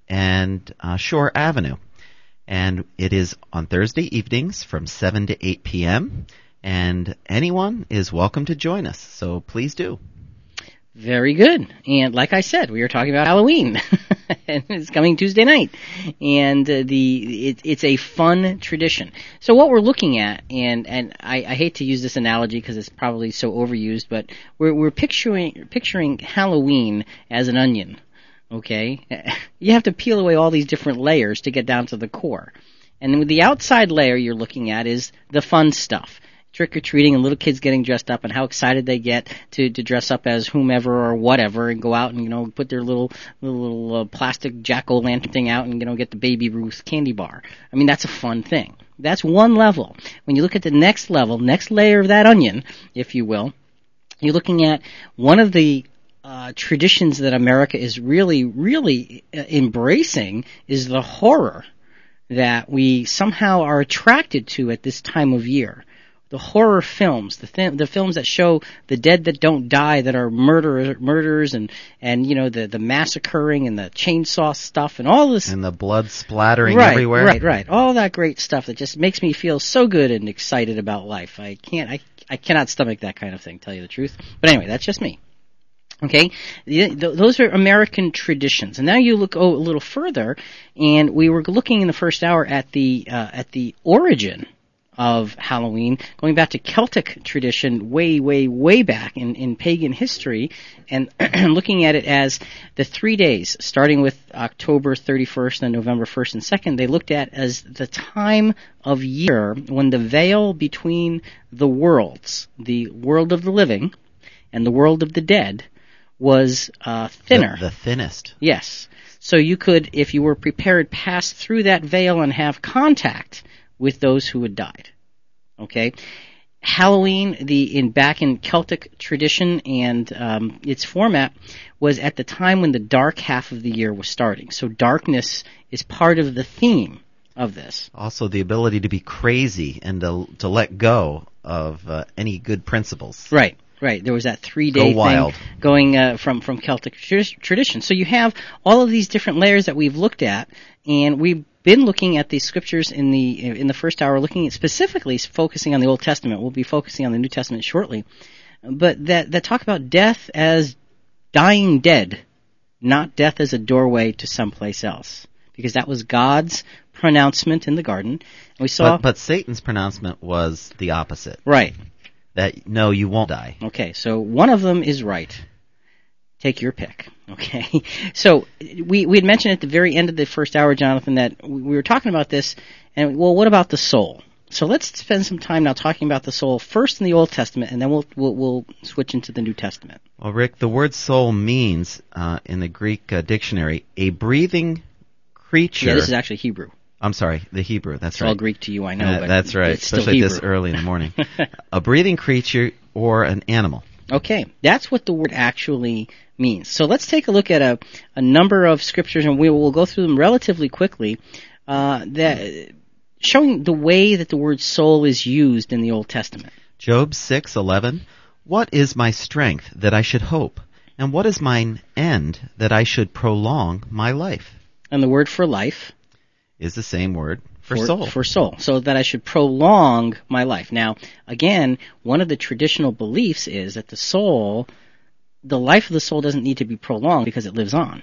and Shore Avenue. And it is on Thursday evenings from 7 to 8 p.m., and anyone is welcome to join us, so please do. Very good. And like I said, we were talking about Halloween, and it's coming Tuesday night, and it's a fun tradition. So what we're looking at, and I hate to use this analogy because it's probably so overused, but we're picturing Halloween as an onion. Okay, you have to peel away all these different layers to get down to the core, and then with the outside layer you're looking at is the fun stuff. Trick-or-treating and little kids getting dressed up and how excited they get to dress up as whomever or whatever and go out and, put their little plastic jack-o'-lantern thing out and, get the Baby Ruth candy bar. I mean, that's a fun thing. That's one level. When you look at the next level, next layer of that onion, if you will, you're looking at one of the traditions that America is really, really embracing is the horror that we somehow are attracted to at this time of year. The horror films, the films that show the dead that don't die, that are murders and the massacring and the chainsaw stuff and all this. And the blood splattering everywhere. Right. All that great stuff that just makes me feel so good and excited about life. I cannot stomach that kind of thing, tell you the truth. But anyway, that's just me. Okay, those are American traditions. And now you look a little further, and we were looking in the first hour at the origin of Halloween, going back to Celtic tradition way, way, way back in pagan history, and looking at it as the 3 days, starting with October 31st and November 1st and 2nd, they looked at as the time of year when the veil between the worlds, the world of the living and the world of the dead, was thinner. The thinnest. Yes. So you could, if you were prepared, pass through that veil and have contact with those who had died. Okay, Halloween, back in Celtic tradition and its format, was at the time when the dark half of the year was starting. So darkness is part of the theme of this. Also, the ability to be crazy and to let go of any good principles. Right. There was that 3-day thing going from Celtic tradition. So you have all of these different layers that we've looked at, and we've been looking at the scriptures in the first hour, looking at specifically focusing on the Old Testament. We'll be focusing on the New Testament shortly, but that talk about death as dying dead, not death as a doorway to someplace else, because that was God's pronouncement in the garden. And we saw, but Satan's pronouncement was the opposite. Right. That no, you won't die. Okay, so one of them is right. Take your pick. Okay, so we had mentioned at the very end of the first hour, Jonathan, that we were talking about this, and well, what about the soul? So let's spend some time now talking about the soul first in the Old Testament, and then we'll switch into the New Testament. Well, Rick, the word soul means in the Greek dictionary a breathing creature. Yeah, this is actually Hebrew. I'm sorry, the Hebrew. That's it's right. all Greek to you, I know. But that's right, it's especially still this early in the morning. A breathing creature or an animal. Okay, that's what the word actually means. So let's take a look at a number of scriptures, and we'll go through them relatively quickly, that showing the way that the word soul is used in the Old Testament. Job 6:11. What is my strength that I should hope? And what is mine end that I should prolong my life? And the word for life Is the same word for soul. For soul. So that I should prolong my life. Now, again, one of the traditional beliefs is that the life of the soul doesn't need to be prolonged because it lives on.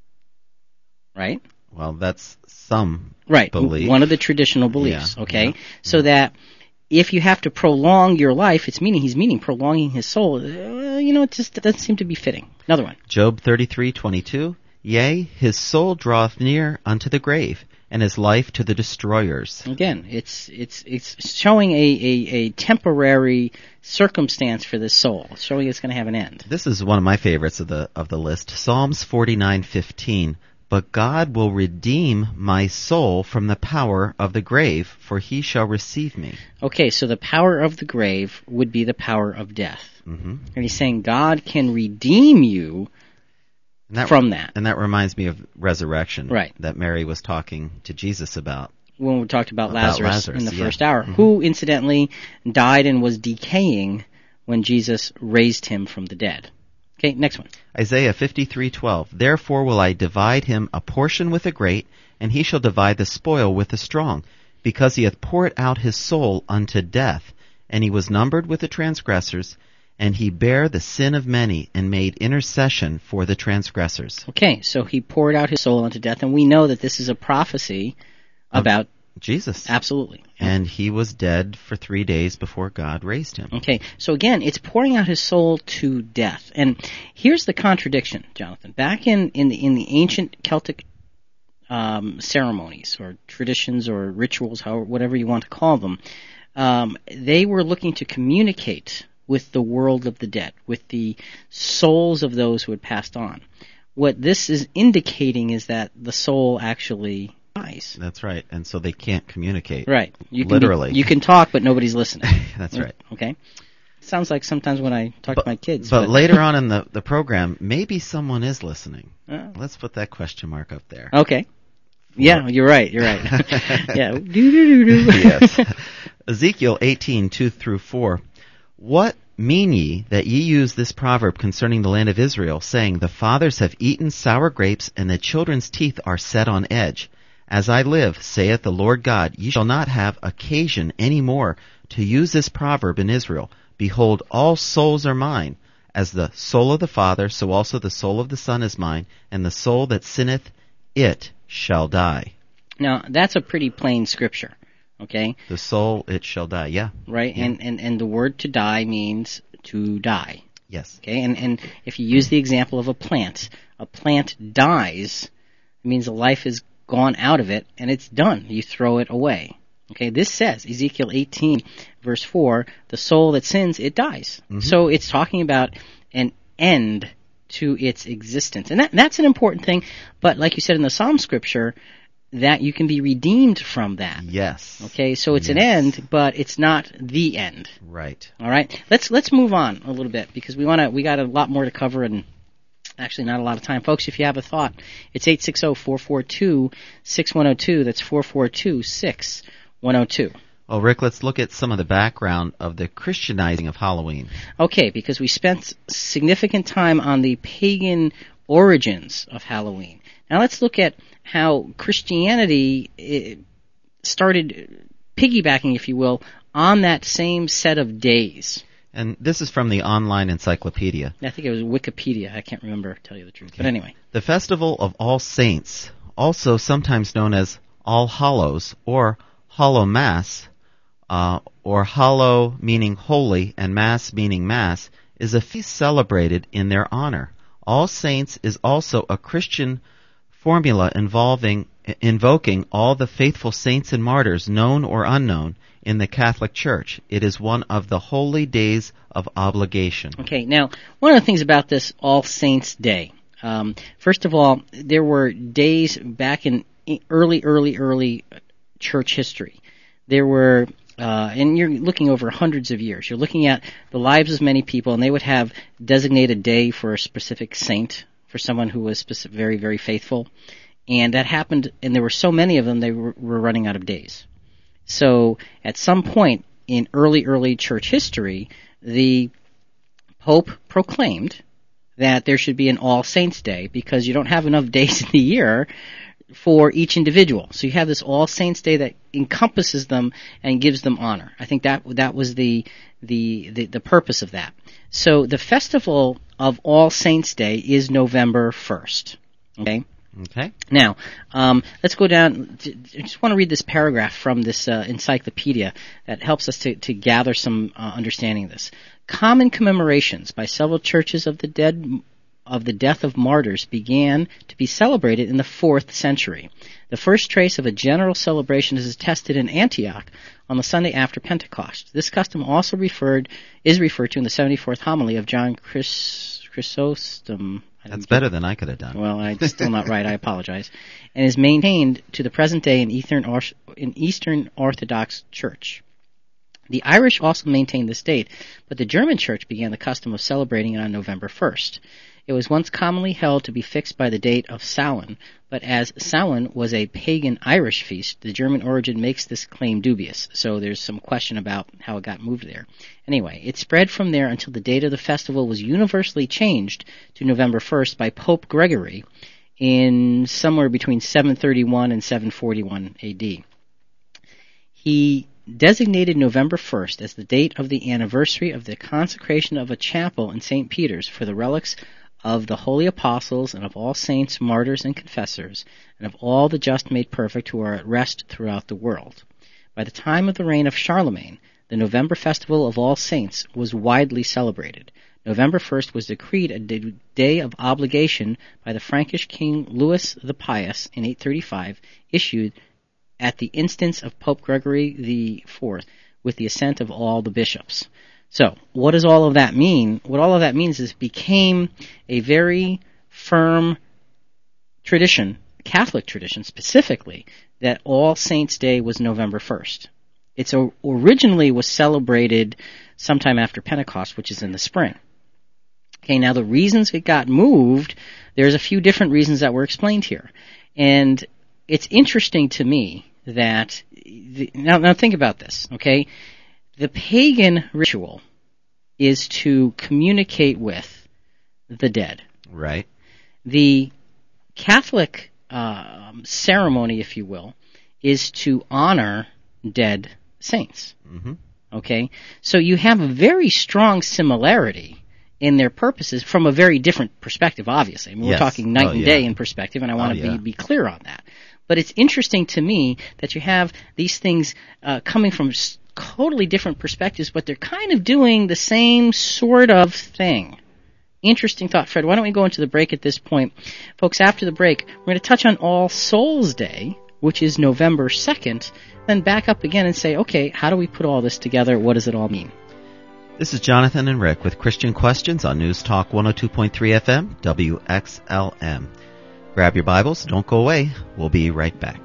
Right? Well, that's some Right. belief. One of the traditional beliefs, Yeah, okay? yeah, So that if you have to prolong your life, he's meaning prolonging his soul. It just doesn't seem to be fitting. Another one. Job 33:22. Yea, his soul draweth near unto the grave, and his life to the destroyers. Again, it's showing a temporary circumstance for this soul. It's showing it's going to have an end. This is one of my favorites of the list. Psalms 49:15. But God will redeem my soul from the power of the grave, for he shall receive me. Okay, so the power of the grave would be the power of death. Mm-hmm. And he's saying God can redeem you from that. And that reminds me of resurrection, Right. that Mary was talking to Jesus about. When we talked about About Lazarus in Lazarus, the yeah. first hour, Mhm. who incidentally died and was decaying when Jesus raised him from the dead. Okay, next one. Isaiah 53:12. Therefore will I divide him a portion with the great, and he shall divide the spoil with the strong, because he hath poured out his soul unto death, and he was numbered with the transgressors, and he bare the sin of many, and made intercession for the transgressors. Okay, so he poured out his soul unto death, and we know that this is a prophecy about Jesus. absolutely. And he was dead for 3 days before God raised him. Okay, so again, it's pouring out his soul to death. And here's the contradiction, Jonathan. Back in the ancient Celtic ceremonies or traditions or rituals, whatever you want to call them, they were looking to communicate with the world of the dead, with the souls of those who had passed on. What this is indicating is that the soul actually dies. That's right. And so they can't communicate. Right. Literally. You can talk, but nobody's listening. That's right. Okay. Sounds like sometimes when I talk to my kids. But later on in the program, maybe someone is listening. Oh. Let's put that question mark up there. Okay. Yeah, you're right. Yeah. Do-do-do-do. Yes. Ezekiel 18:2-4. What mean ye that ye use this proverb concerning the land of Israel, saying, the fathers have eaten sour grapes, and the children's teeth are set on edge? As I live, saith the Lord God, ye shall not have occasion any more to use this proverb in Israel. Behold, all souls are mine. As the soul of the Father, so also the soul of the Son is mine, and the soul that sinneth, it shall die. Now, that's a pretty plain scripture, okay? The soul, it shall die. Yeah. Right? Yeah. And the word to die means to die, Yes. okay? And if you use the example of a plant dies, it means the life is gone out of it, and it's done. You throw it away. Okay, this says, Ezekiel 18, verse 4, the soul that sins, it dies. Mm-hmm. So it's talking about an end to its existence. And that's an important thing, but like you said in the Psalm scripture, that you can be redeemed from that. Yes. Okay, so it's an end, but it's not the end. Right. All right, let's move on a little bit because we got a lot more to cover and actually not a lot of time. Folks, if you have a thought, it's 860-442-6102. That's 442-6102. Well, Rick, let's look at some of the background of the Christianizing of Halloween. Okay, because we spent significant time on the pagan origins of Halloween. Now let's look at how Christianity started piggybacking, if you will, on that same set of days. And this is from the online encyclopedia. I think it was Wikipedia. I can't remember, to tell you the truth. Okay. But anyway. The Festival of All Saints, also sometimes known as All Hallows or Hallow Mass, or Hallow meaning holy and Mass meaning Mass, is a feast celebrated in their honor. All Saints is also a Christian formula invoking all the faithful saints and martyrs, known or unknown, in the Catholic Church. It is one of the holy days of obligation. Okay, now, one of the things about this All Saints' Day, first of all, there were days back in early church history. There were, and you're looking over hundreds of years, you're looking at the lives of many people, and they would have designated day for a specific saint, for someone who was very, very faithful. And that happened, and there were so many of them, they were running out of days. So at some point in early church history, the Pope proclaimed that there should be an All Saints' Day because you don't have enough days in the year for each individual. So you have this All Saints' Day that encompasses them and gives them honor. I think that was the purpose of that. So the festival of All Saints' Day is November 1st. Okay? Okay. Now, let's go down. I just want to read this paragraph from this encyclopedia that helps us to gather some understanding of this. Common commemorations by several churches of the death of martyrs began to be celebrated in the 4th century. The first trace of a general celebration is attested in Antioch on the Sunday after Pentecost. This custom also is referred to in the 74th homily of John Chrysostom. That's better than I could have done. Well, I'm still not right. I apologize. And is maintained to the present day in Eastern Orthodox Church. The Irish also maintained this date, but the German Church began the custom of celebrating it on November 1st. It was once commonly held to be fixed by the date of Samhain, but as Samhain was a pagan Irish feast, the German origin makes this claim dubious, so there's some question about how it got moved there. Anyway, it spread from there until the date of the festival was universally changed to November 1st by Pope Gregory in somewhere between 731 and 741 AD. He designated November 1st as the date of the anniversary of the consecration of a chapel in St. Peter's for the relics of the holy apostles and of all saints, martyrs, and confessors, and of all the just made perfect who are at rest throughout the world. By the time of the reign of Charlemagne, the November festival of All Saints was widely celebrated. November 1st was decreed a day of obligation by the Frankish king Louis the Pious in 835, issued at the instance of Pope Gregory IV with the assent of all the bishops. So, what does all of that mean? What all of that means is it became a very firm tradition, Catholic tradition specifically, that All Saints' Day was November 1st. It originally was celebrated sometime after Pentecost, which is in the spring. Okay, now the reasons it got moved, there's a few different reasons that were explained here. And it's interesting to me that, now think about this, okay? The pagan ritual is to communicate with the dead. Right. The Catholic ceremony, if you will, is to honor dead saints. Mm-hmm. Okay? So you have a very strong similarity in their purposes from a very different perspective, obviously. I mean, Yes. we're talking night and day in perspective, and I want to be clear on that. But it's interesting to me that you have these things coming from totally different perspectives, but they're kind of doing the same sort of thing. Interesting thought. Fred, why don't we go into the break at this point? Folks, after the break, we're going to touch on All Souls Day, which is November 2nd, then back up again and say, okay, how do we put all this together? What does it all mean? This is Jonathan and Rick with Christian Questions on News Talk 102.3 FM, WXLM. Grab your Bibles, don't go away. We'll be right back.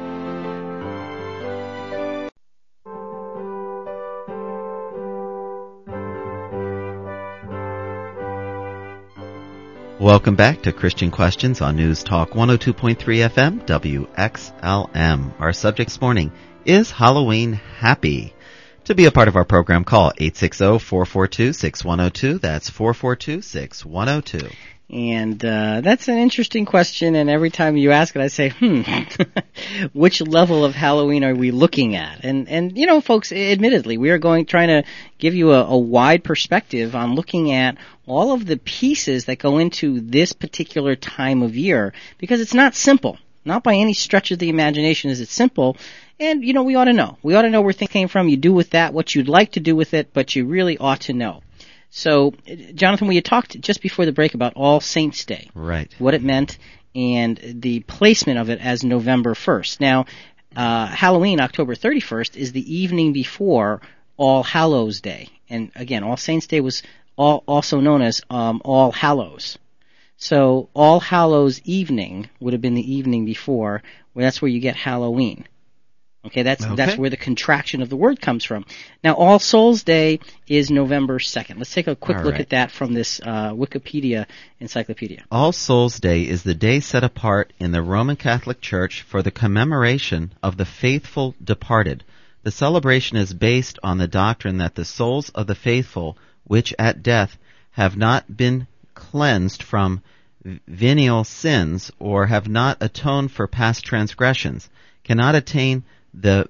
Welcome back to Christian Questions on News Talk 102.3 FM, WXLM. Our subject this morning is Halloween happy? To be a part of our program, call 860-442-6102. That's 442-6102. And that's an interesting question, and every time you ask it, I say, which level of Halloween are we looking at? And you know, folks, admittedly, we are trying to give you a wide perspective on looking at all of the pieces that go into this particular time of year, because it's not simple. Not by any stretch of the imagination is it simple. And, you know, we ought to know. We ought to know where things came from. You do with that what you'd like to do with it, but you really ought to know. So, Jonathan, we had talked just before the break about All Saints' Day. Right. What it meant and the placement of it as November 1st. Now, Halloween, October 31st, is the evening before All Hallows' Day. And again, All Saints' Day was also known as All Hallows. So, All Hallows' evening would have been the evening before. That's where you get Halloween. Okay, that's where the contraction of the word comes from. Now, All Souls Day is November 2nd. Let's take a quick look at that from this Wikipedia encyclopedia. All Souls Day is the day set apart in the Roman Catholic Church for the commemoration of the faithful departed, The celebration is based on the doctrine that the souls of the faithful, which at death have not been cleansed from venial sins or have not atoned for past transgressions, cannot attain the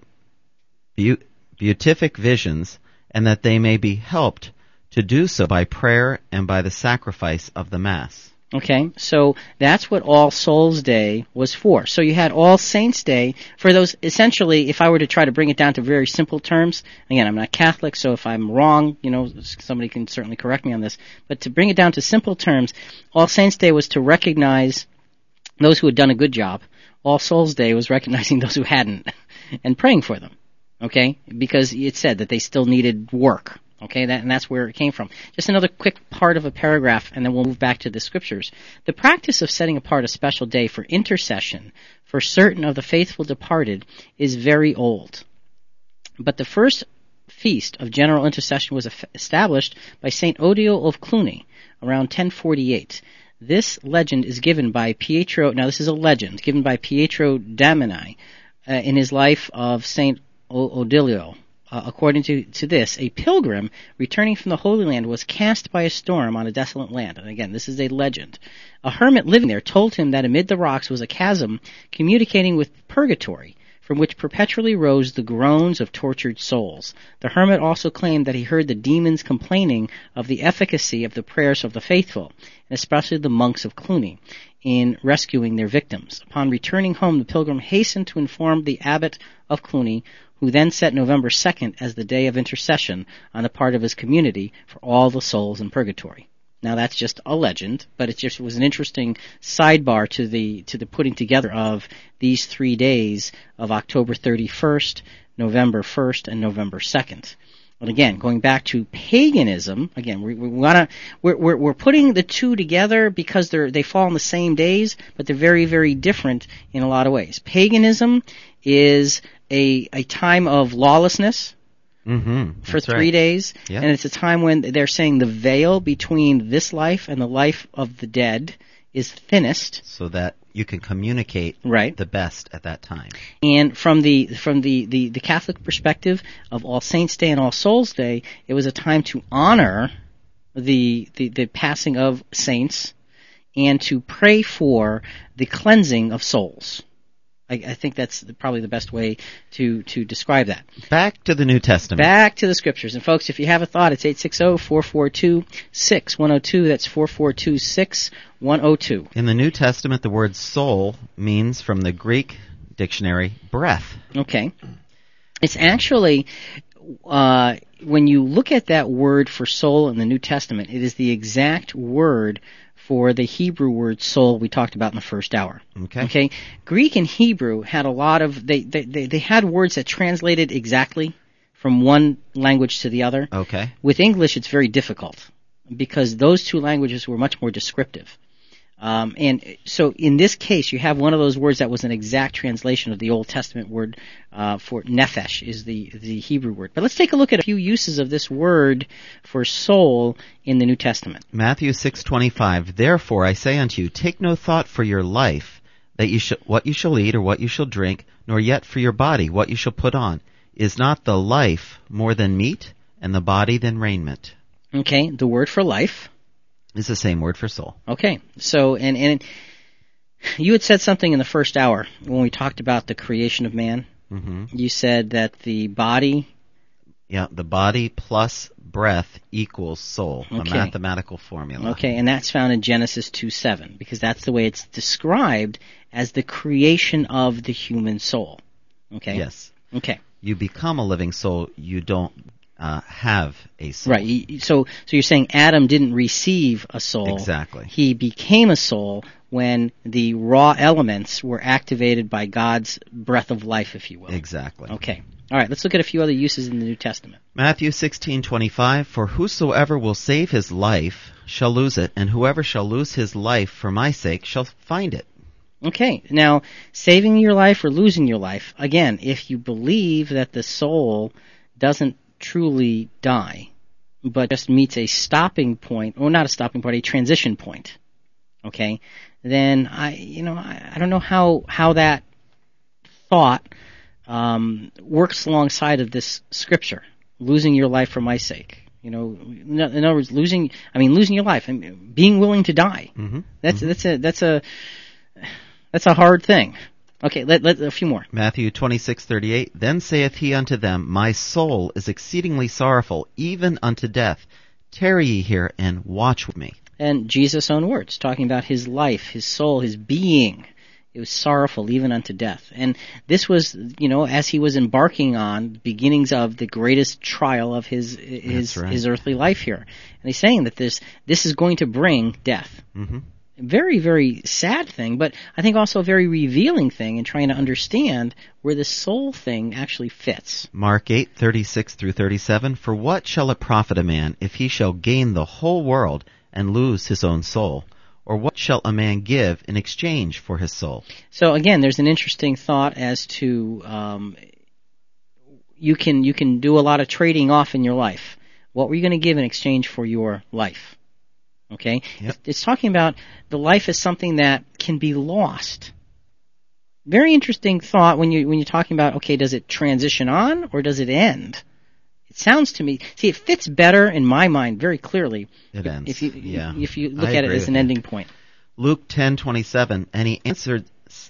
beatific visions, and that they may be helped to do so by prayer and by the sacrifice of the Mass. Okay, so that's what All Souls Day was for. So you had All Saints Day for those, essentially, if I were to try to bring it down to very simple terms, again, I'm not Catholic, so if I'm wrong, somebody can certainly correct me on this, but to bring it down to simple terms, All Saints Day was to recognize those who had done a good job. All Souls Day was recognizing those who hadn't and praying for them, okay, because it said that they still needed work. Okay, and that's where it came from. Just another quick part of a paragraph, and then we'll move back to the scriptures. The practice of setting apart a special day for intercession for certain of the faithful departed is very old. But the first feast of general intercession was established by St. Odilo of Cluny around 1048. This legend is given by Pietro, now this is a legend, given by Pietro Damini in his life of St. Odilo. According to this, a pilgrim returning from the Holy Land was cast by a storm on a desolate land. And again, this is a legend. A hermit living there told him that amid the rocks was a chasm communicating with purgatory, from which perpetually rose the groans of tortured souls. The hermit also claimed that he heard the demons complaining of the efficacy of the prayers of the faithful, and especially the monks of Cluny, in rescuing their victims. Upon returning home, the pilgrim hastened to inform the abbot of Cluny, who then set November 2nd as the day of intercession on the part of his community for all the souls in purgatory. Now that's just a legend, but it was an interesting sidebar to the putting together of these 3 days of October 31st, November 1st, and November 2nd. But again, going back to paganism, again, we're putting the two together because they fall on the same days, but they're very, very different in a lot of ways. Paganism is a time of lawlessness for 3 days, and it's a time when they're saying the veil between this life and the life of the dead is thinnest, so that you can communicate the best at that time. And from the Catholic perspective of All Saints Day and All Souls Day, it was a time to honor the passing of saints and to pray for the cleansing of souls. I think that's probably the best way to describe that. Back to the New Testament. Back to the Scriptures. And folks, if you have a thought, it's 860-442-6102. That's 442-6102. In the New Testament, the word soul means, from the Greek dictionary, breath. Okay. It's actually, when you look at that word for soul in the New Testament, it is the exact word for the Hebrew word soul we talked about in the first hour. Okay. Greek and Hebrew had a lot of they had words that translated exactly from one language to the other. Okay. With English, it's very difficult because those two languages were much more descriptive. And so in this case, you have one of those words that was an exact translation of the Old Testament word for nephesh, is the Hebrew word. But let's take a look at a few uses of this word for soul in the New Testament. Matthew 6:25. Therefore I say unto you, take no thought for your life, that what you shall eat or what you shall drink, nor yet for your body what you shall put on. Is not the life more than meat, and the body than raiment? Okay, the word for life is the same word for soul. Okay, so and you had said something in the first hour when we talked about the creation of man. Mm-hmm. You said that the body... Yeah, the body plus breath equals soul, a mathematical formula. Okay, and that's found in Genesis 2:7, because that's the way it's described as the creation of the human soul. Okay? Yes. Okay. You become a living soul, you don't have a soul. Right. So you're saying Adam didn't receive a soul. Exactly. He became a soul when the raw elements were activated by God's breath of life, if you will. Exactly. Okay. All right, let's look at a few other uses in the New Testament. Matthew 16:25, for whosoever will save his life shall lose it, and whoever shall lose his life for my sake shall find it. Okay, now, saving your life or losing your life, again, if you believe that the soul doesn't truly die, but just meets a stopping point, or not a stopping point, a transition point, okay, then I don't know how that thought works alongside of this scripture, losing your life for my sake. In other words, losing your life and being willing to die. Mm-hmm. That's a hard thing. Okay, let a few more. Matthew 26:38. Then saith he unto them, My soul is exceedingly sorrowful, even unto death. Tarry ye here and watch with me. And Jesus' own words, talking about his life, his soul, his being. It was sorrowful even unto death. And this was, as he was embarking on the beginnings of the greatest trial of his earthly life here. And he's saying that this is going to bring death. Mm-hmm. Very, very sad thing, but I think also a very revealing thing in trying to understand where the soul thing actually fits. Mark 8:36 through 37. For what shall it profit a man if he shall gain the whole world and lose his own soul? Or what shall a man give in exchange for his soul? So again, there's an interesting thought as to you can do a lot of trading off in your life. What were you going to give in exchange for your life? Okay, Yep. It's talking about the life as something that can be lost. Very interesting thought when you're talking about, okay, does it transition on or does it end? It sounds to me, it fits better in my mind very clearly. It ends. If you look I at it agree as with an you. ending point. Luke 10:27. And he answered,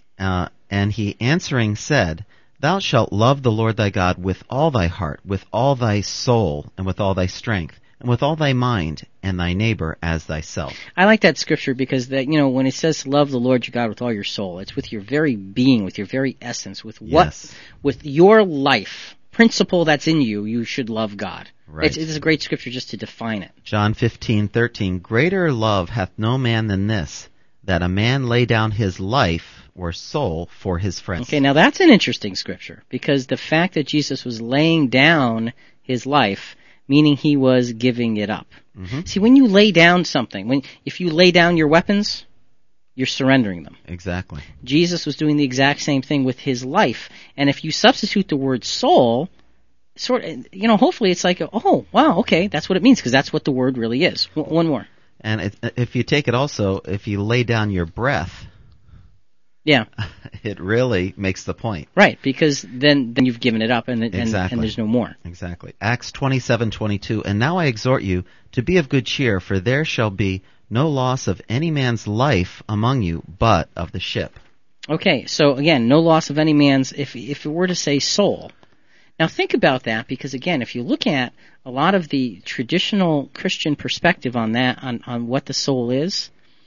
and he answering said, Thou shalt love the Lord thy God with all thy heart, with all thy soul, and with all thy strength, and with all thy mind, and thy neighbor as thyself. I like that scripture because that when it says love the Lord your God with all your soul, it's with your very being, with your very essence, with Yes. with your life principle that's in you. You should love God. Right. It's a great scripture just to define it. John 15:13. Greater love hath no man than this, that a man lay down his life or soul for his friends. Okay, now that's an interesting scripture because the fact that Jesus was laying down his life, meaning he was giving it up. Mm-hmm. See, when you lay down something, if you lay down your weapons, you're surrendering them. Exactly. Jesus was doing the exact same thing with his life. And if you substitute the word soul, hopefully it's like, oh, wow, okay, that's what it means, because that's what the word really is. One more. And if you take it also, if you lay down your breath, Yeah. it really makes the point. Right, because then you've given it up and Exactly. and there's no more. Exactly. Acts 27:22. And now I exhort you to be of good cheer, for there shall be no loss of any man's life among you, but of the ship. Okay, so again, no loss of any man's, if it were to say soul. Now think about that, because again, if you look at a lot of the traditional Christian perspective on that, on what the soul is,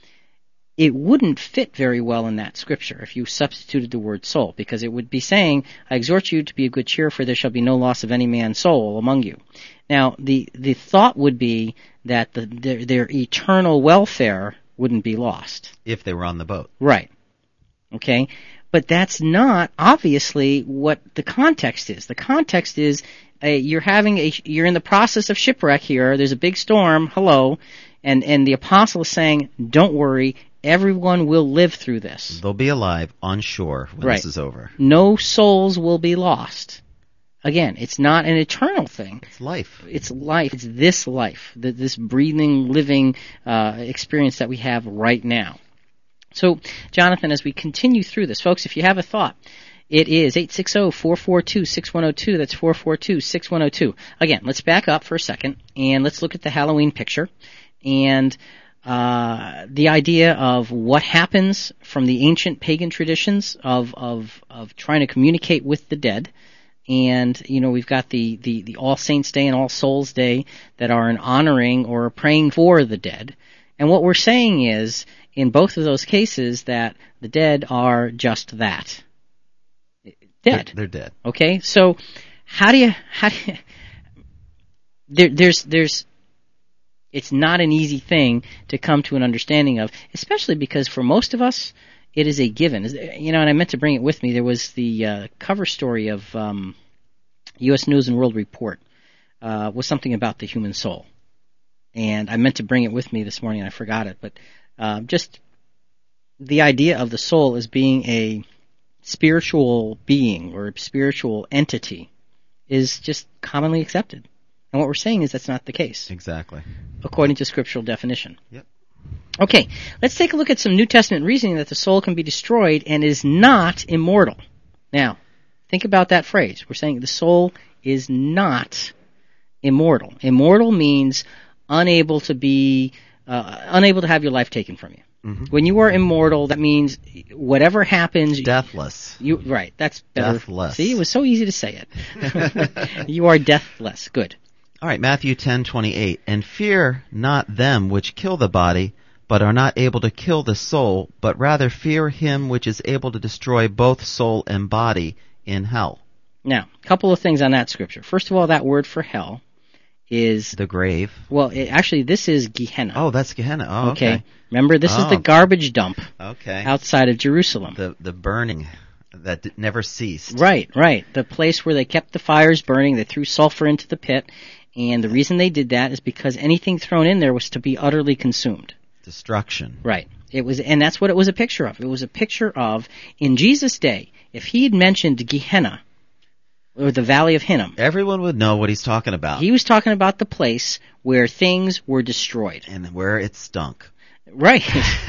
it wouldn't fit very well in that scripture if you substituted the word soul, because it would be saying, I exhort you to be of good cheer, for there shall be no loss of any man's soul among you. Now, the thought would be that their eternal welfare wouldn't be lost. If they were on the boat. Right. Okay? But that's not obviously what the context is. The context is you're in the process of shipwreck here. There's a big storm. Hello. And the apostle is saying, don't worry, everyone will live through this. They'll be alive on shore when Right. this is over. No souls will be lost. Again, it's not an eternal thing. It's life. It's life. It's this life, this breathing, living experience that we have right now. So, Jonathan, as we continue through this, folks, if you have a thought, it is 860-442-6102. That's 442-6102. Again, let's back up for a second, and let's look at the Halloween picture, and the idea of what happens from the ancient pagan traditions of trying to communicate with the dead. And, we've got the All Saints' Day and All Souls' Day that are an honoring or praying for the dead. And what we're saying is, in both of those cases, that the dead are just that. Dead. They're dead. Okay? So, how do you there's it's not an easy thing to come to an understanding of, especially because for most of us, it is a given. And I meant to bring it with me. There was the cover story of U.S. News and World Report was something about the human soul. And I meant to bring it with me this morning, and I forgot it. But just the idea of the soul as being a spiritual being or a spiritual entity is just commonly accepted. And what we're saying is that's not the case, Exactly. according to scriptural definition. Yep. Okay, let's take a look at some New Testament reasoning that the soul can be destroyed and is not immortal. Now, Think about that phrase. We're saying the soul is not immortal. Immortal means unable to have your life taken from you. Mm-hmm. When you are immortal, that means whatever happens, Deathless. Right, that's better. Deathless. See, it was so easy to say it. You are deathless. Good. All right, Matthew 10:28. And fear not them which kill the body, but are not able to kill the soul, but rather fear him which is able to destroy both soul and body in hell. Now, a couple of things on that scripture. First of all, that word for hell is the grave. Well, actually, this is Gehenna. Oh, that's Gehenna. Oh, okay. Remember, this is the garbage dump outside of Jerusalem. The burning that never ceased. Right. The place where they kept the fires burning. They threw sulfur into the pit, and the reason they did that is because anything thrown in there was to be utterly consumed. Destruction. Right. It was, and that's what it was a picture of. It was a picture of, in Jesus' day, if he had mentioned Gehenna, or the Valley of Hinnom, everyone would know what he's talking about. He was talking about the place where things were destroyed. And where it stunk. Right.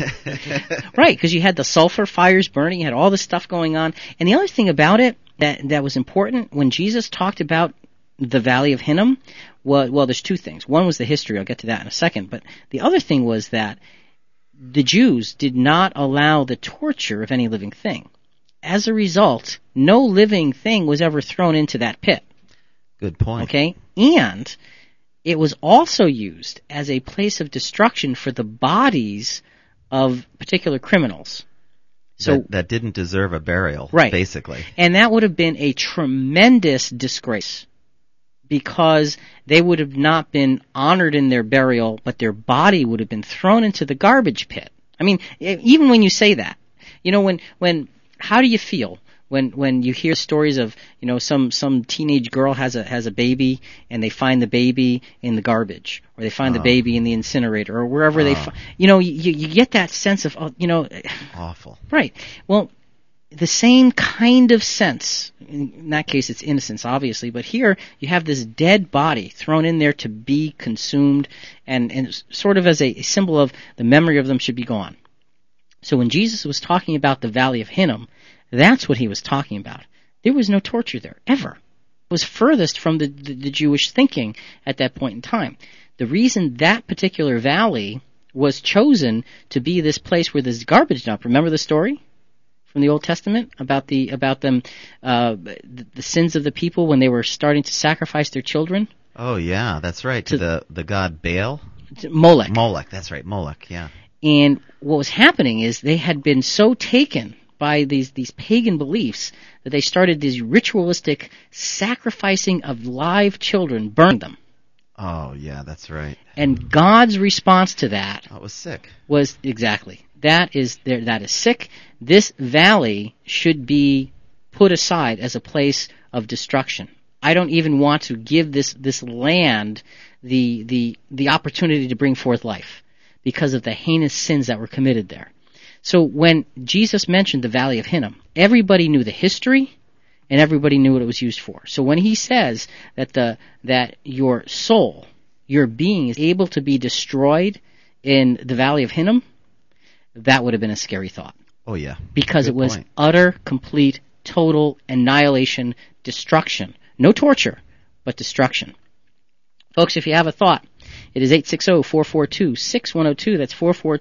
Right, because you had the sulfur fires burning, you had all this stuff going on. And the other thing about it that was important, when Jesus talked about the Valley of Hinnom, well, there's two things. One was the history, I'll get to that in a second, but the other thing was that the Jews did not allow the torture of any living thing. As a result, no living thing was ever thrown into that pit. Good point. Okay? And it was also used as a place of destruction for the bodies of particular criminals. So that didn't deserve a burial, right, basically. And that would have been a tremendous disgrace because they would have not been honored in their burial, but their body would have been thrown into the garbage pit. I mean, even when you say that, you know, when how do you feel when you hear stories of, you know, some teenage girl has a baby and they find the baby in the garbage, or they find the baby in the incinerator, or wherever they you know, you get that sense of, you know, awful. Right. Well, the same kind of sense, in that case it's innocence obviously, but here you have this dead body thrown in there to be consumed, and sort of as a symbol of the memory of them should be gone. So when Jesus was talking about the Valley of Hinnom, that's what he was talking about. There was no torture there, ever. It was furthest from the Jewish thinking at that point in time. The reason that particular valley was chosen to be this place where there's garbage dump, remember the story from the Old Testament about the sins of the people when they were starting to sacrifice their children? Oh yeah, that's right, to the god Baal? Molech. Molech, that's right, Molech, yeah. And what was happening is they had been so taken by these pagan beliefs that they started these ritualistic sacrificing of live children, burning them. Oh, yeah, that's right. And God's response to that was sick. Was exactly. That is sick. This valley should be put aside as a place of destruction. I don't even want to give this land the opportunity to bring forth life because of the heinous sins that were committed there. So when Jesus mentioned the Valley of Hinnom, everybody knew the history and everybody knew what it was used for. So when he says that your soul, your being, is able to be destroyed in the Valley of Hinnom, that would have been a scary thought. Oh yeah. Because Good it was point. Utter, complete, total annihilation, destruction. No torture, but destruction. Folks, if you have a thought, it is 860-442-6102. That's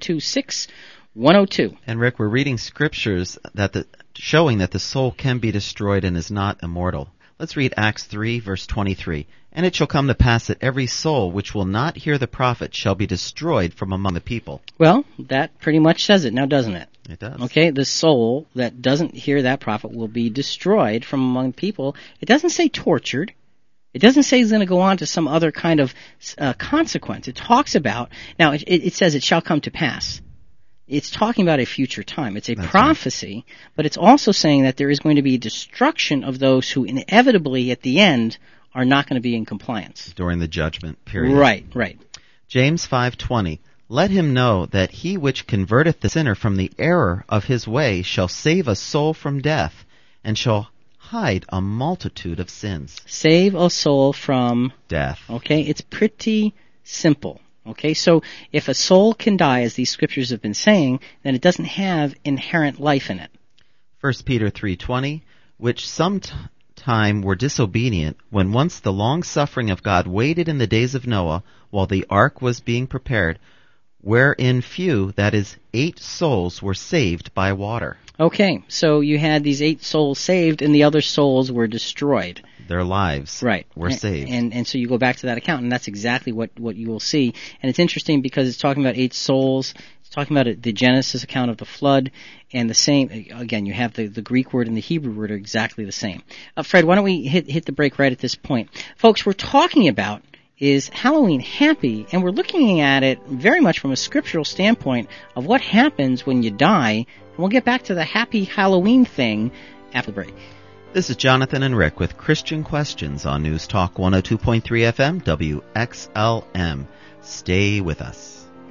442-6102. And Rick, we're reading scriptures showing that the soul can be destroyed and is not immortal. Let's read Acts 3, verse 23. And it shall come to pass that every soul which will not hear the prophet shall be destroyed from among the people. Well, that pretty much says it now, doesn't it? It does. Okay, the soul that doesn't hear that prophet will be destroyed from among people. It doesn't say tortured. It doesn't say he's going to go on to some other kind of consequence. It talks about, now it says it shall come to pass. It's talking about a future time. It's a prophecy, right. But it's also saying that there is going to be destruction of those who inevitably at the end are not going to be in compliance. During the judgment period. Right. James 5:20. Let him know that he which converteth the sinner from the error of his way shall save a soul from death, and shall hide a multitude of sins. Save a soul from death. Okay, it's pretty simple. Okay, so if a soul can die, as these scriptures have been saying, then it doesn't have inherent life in it. 1 Peter 3:20. which sometime were disobedient, when once the long suffering of God waited in the days of Noah, while the ark was being prepared, wherein few, that is, 8 souls, were saved by water. Okay, so you had these 8 souls saved, and the other souls were destroyed. Their lives were saved. And so you go back to that account, and that's exactly what you will see. And it's interesting because it's talking about 8 souls. It's talking about the Genesis account of the flood, and the same, again, you have the Greek word and the Hebrew word are exactly the same. Fred, why don't we hit the break right at this point? Folks, we're talking about is Halloween happy, and we're looking at it very much from a scriptural standpoint of what happens when you die, and we'll get back to the happy Halloween thing after the break. This is Jonathan and Rick with Christian Questions on News Talk 102.3 FM WXLM. Stay with us.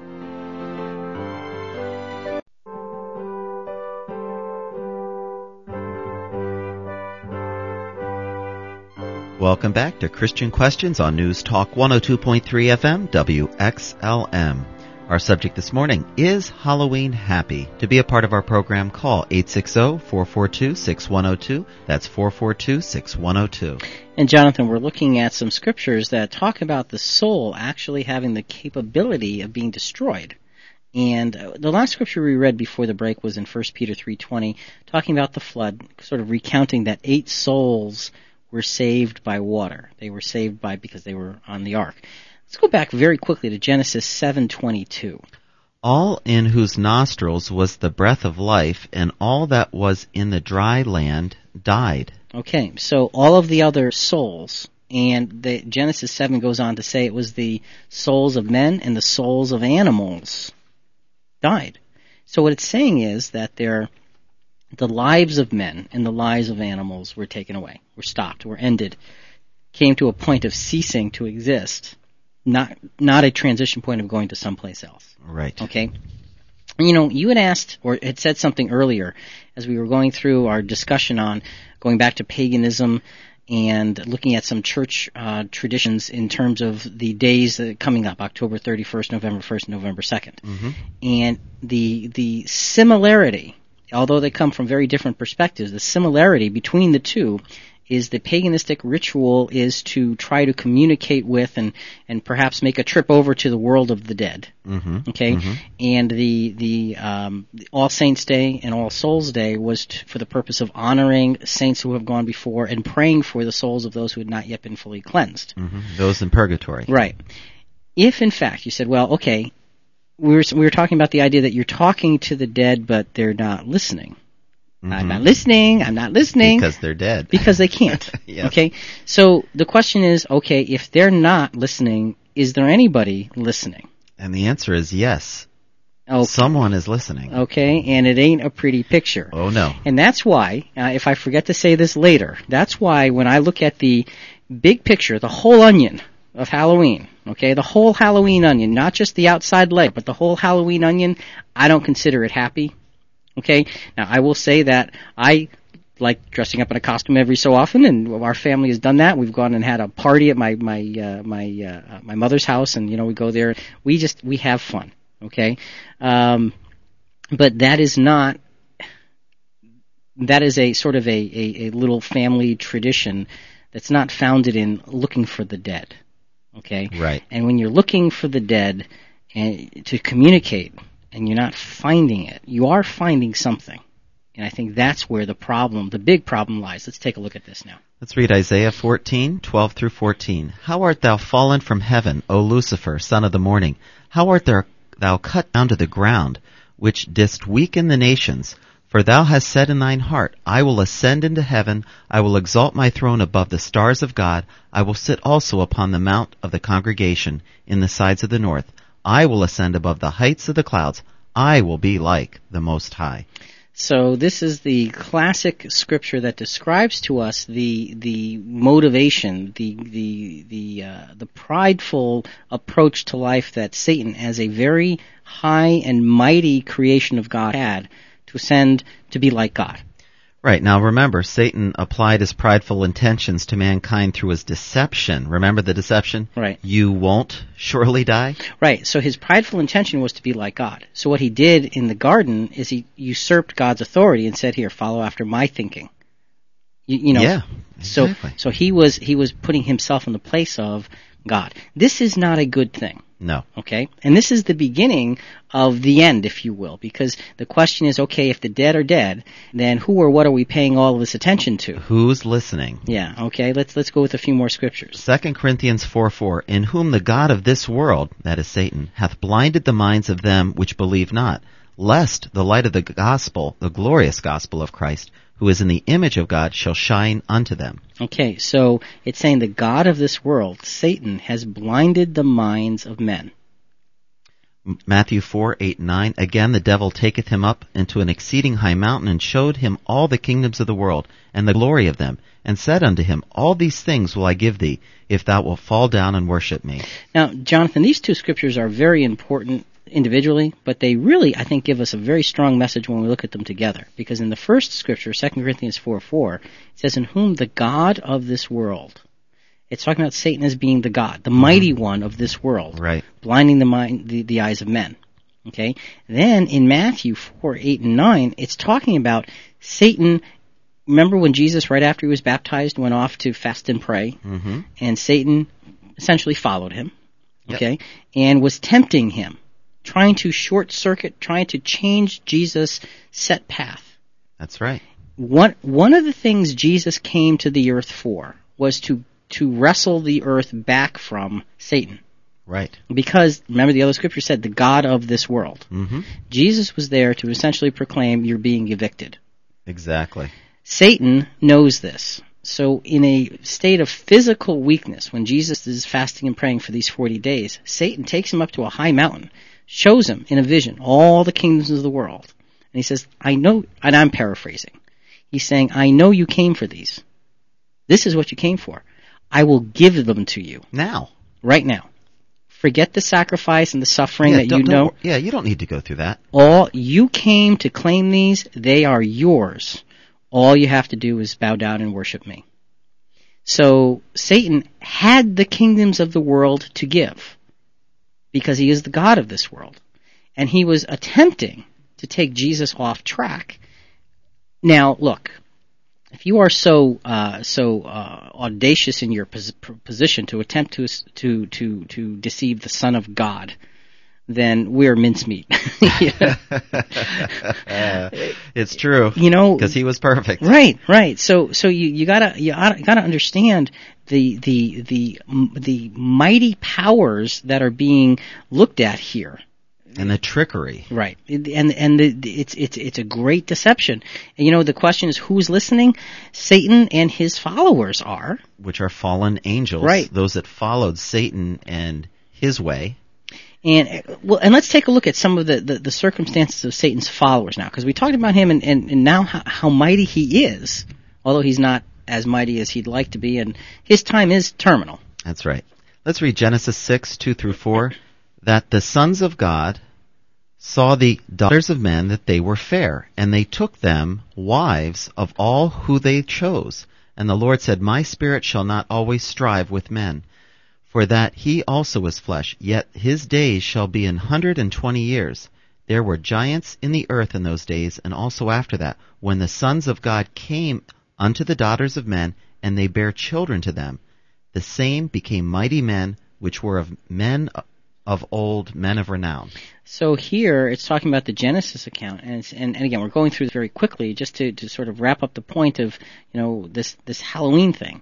Welcome back to Christian Questions on News Talk 102.3 FM WXLM. Our subject this morning is Halloween happy. To be a part of our program, call 860-442-6102. That's 442-6102. And Jonathan, we're looking at some scriptures that talk about the soul actually having the capability of being destroyed. And the last scripture we read before the break was in 1 Peter 3:20, talking about the flood, sort of recounting that 8 souls were saved by water. They were saved because they were on the ark. Let's go back very quickly to Genesis 7:22. All in whose nostrils was the breath of life, and all that was in the dry land died. Okay, so all of the other souls, and the Genesis 7 goes on to say it was the souls of men and the souls of animals died. So what it's saying is that the lives of men and the lives of animals were taken away, were stopped, were ended, came to a point of ceasing to exist, not a transition point of going to someplace else. Right. Okay? You know, you had asked, or had said something earlier, as we were going through our discussion on going back to paganism and looking at some church traditions in terms of the days coming up, October 31st, November 1st, November 2nd. Mm-hmm. And the similarity, although they come from very different perspectives, the similarity between the two is the paganistic ritual is to try to communicate with and perhaps make a trip over to the world of the dead. Mm-hmm. Okay? Mm-hmm. And the All Saints' Day and All Souls' Day was for the purpose of honoring saints who have gone before and praying for the souls of those who had not yet been fully cleansed. Mm-hmm. Those in purgatory. Right. If, in fact, you said, well, okay, we were talking about the idea that you're talking to the dead, but they're not listening. Mm-hmm. I'm not listening. Because they're dead. Because they can't. Yes. Okay? So the question is, okay, if they're not listening, is there anybody listening? And the answer is yes. Okay. Someone is listening. Okay, and it ain't a pretty picture. Oh, no. And that's why, if I forget to say this later, that's why when I look at the big picture, the whole onion of Halloween, okay, the whole Halloween onion, not just the outside leg, but the whole Halloween onion, I don't consider it happy. Okay? Now, I will say that I like dressing up in a costume every so often, and our family has done that. We've gone and had a party at my mother's house, and, you know, we go there. We have fun. Okay? But that is a sort of a little family tradition that's not founded in looking for the dead. Okay? Right. And when you're looking for the dead and to communicate, and you're not finding it, you are finding something. And I think that's where the big problem lies. Let's take a look at this now. Let's read Isaiah 14:12 through 14. How art thou fallen from heaven, O Lucifer, son of the morning? How art thou cut down to the ground, which didst weaken the nations? For thou hast said in thine heart, I will ascend into heaven, I will exalt my throne above the stars of God, I will sit also upon the mount of the congregation in the sides of the north. I will ascend above the heights of the clouds. I will be like the Most High. So this is the classic scripture that describes to us the motivation, the prideful approach to life that Satan, as a very high and mighty creation of God, had to ascend to be like God. Right. Now remember, Satan applied his prideful intentions to mankind through his deception. Remember the deception? Right. You won't surely die? Right. So his prideful intention was to be like God. So what he did in the garden is he usurped God's authority and said, here, follow after my thinking. You know, Yeah, exactly. so he was putting himself in the place of God. This is not a good thing. No. Okay? And this is the beginning of the end, if you will, because the question is, okay, if the dead are dead, then who or what are we paying all of this attention to? Who's listening? Yeah, okay, let's go with a few more scriptures. 2 Corinthians 4:4, in whom the God of this world, that is Satan, hath blinded the minds of them which believe not, lest the light of the gospel, the glorious gospel of Christ, who is in the image of God, shall shine unto them. Okay, so it's saying the God of this world, Satan, has blinded the minds of men. Matthew 4:8-9, again the devil taketh him up into an exceeding high mountain, and showed him all the kingdoms of the world, and the glory of them, and said unto him, all these things will I give thee, if thou wilt fall down and worship me. Now, Jonathan, these two scriptures are very important individually, but they really, I think, give us a very strong message when we look at them together. Because in the first scripture, 2 Corinthians 4:4, it says, in whom the God of this world. It's talking about Satan as being the God, the mighty one of this world, Right. blinding the eyes of men. Okay? Then in Matthew 4:8-9, it's talking about Satan. Remember when Jesus, right after he was baptized, went off to fast and pray, and Satan essentially followed him, okay, and was tempting him, trying to short circuit, trying to change Jesus' set path. That's right. One of the things Jesus came to the earth for was to wrestle the earth back from Satan. Right. Because, remember the other scripture said, the God of this world. Mm-hmm. Jesus was there to essentially proclaim, you're being evicted. Exactly. Satan knows this. So in a state of physical weakness, when Jesus is fasting and praying for these 40 days, Satan takes him up to a high mountain, shows him in a vision all the kingdoms of the world. And he says, I know, and I'm paraphrasing, he's saying, I know you came for these. This is what you came for. I will give them to you. Now. Right now. Forget the sacrifice and the suffering that you know. Yeah, you don't need to go through that. All you came to claim these, they are yours. All you have to do is bow down and worship me. So Satan had the kingdoms of the world to give because he is the God of this world. And he was attempting to take Jesus off track. Now, look, if you are so audacious in your position to attempt to deceive the Son of God, then we're mincemeat. It's true. You know, because he was perfect. Right. So you gotta understand the mighty powers that are being looked at here. And the trickery. Right. And it's a great deception. And you know, the question is who's listening? Satan and his followers are. Which are fallen angels. Right. Those that followed Satan and his way. And let's take a look at some of the circumstances of Satan's followers now, because we talked about him and now how mighty he is, although he's not as mighty as he'd like to be, and his time is terminal. That's right. Let's read Genesis 6:2-4. That the sons of God saw the daughters of men that they were fair, and they took them wives of all who they chose. And the Lord said, my spirit shall not always strive with men, for that he also is flesh, yet his days shall be 120 years. There were giants in the earth in those days, and also after that, when the sons of God came unto the daughters of men, and they bare children to them. The same became mighty men, which were of men of old, men of renown. So here it's talking about the Genesis account, and again we're going through this very quickly just to sort of wrap up the point of this Halloween thing.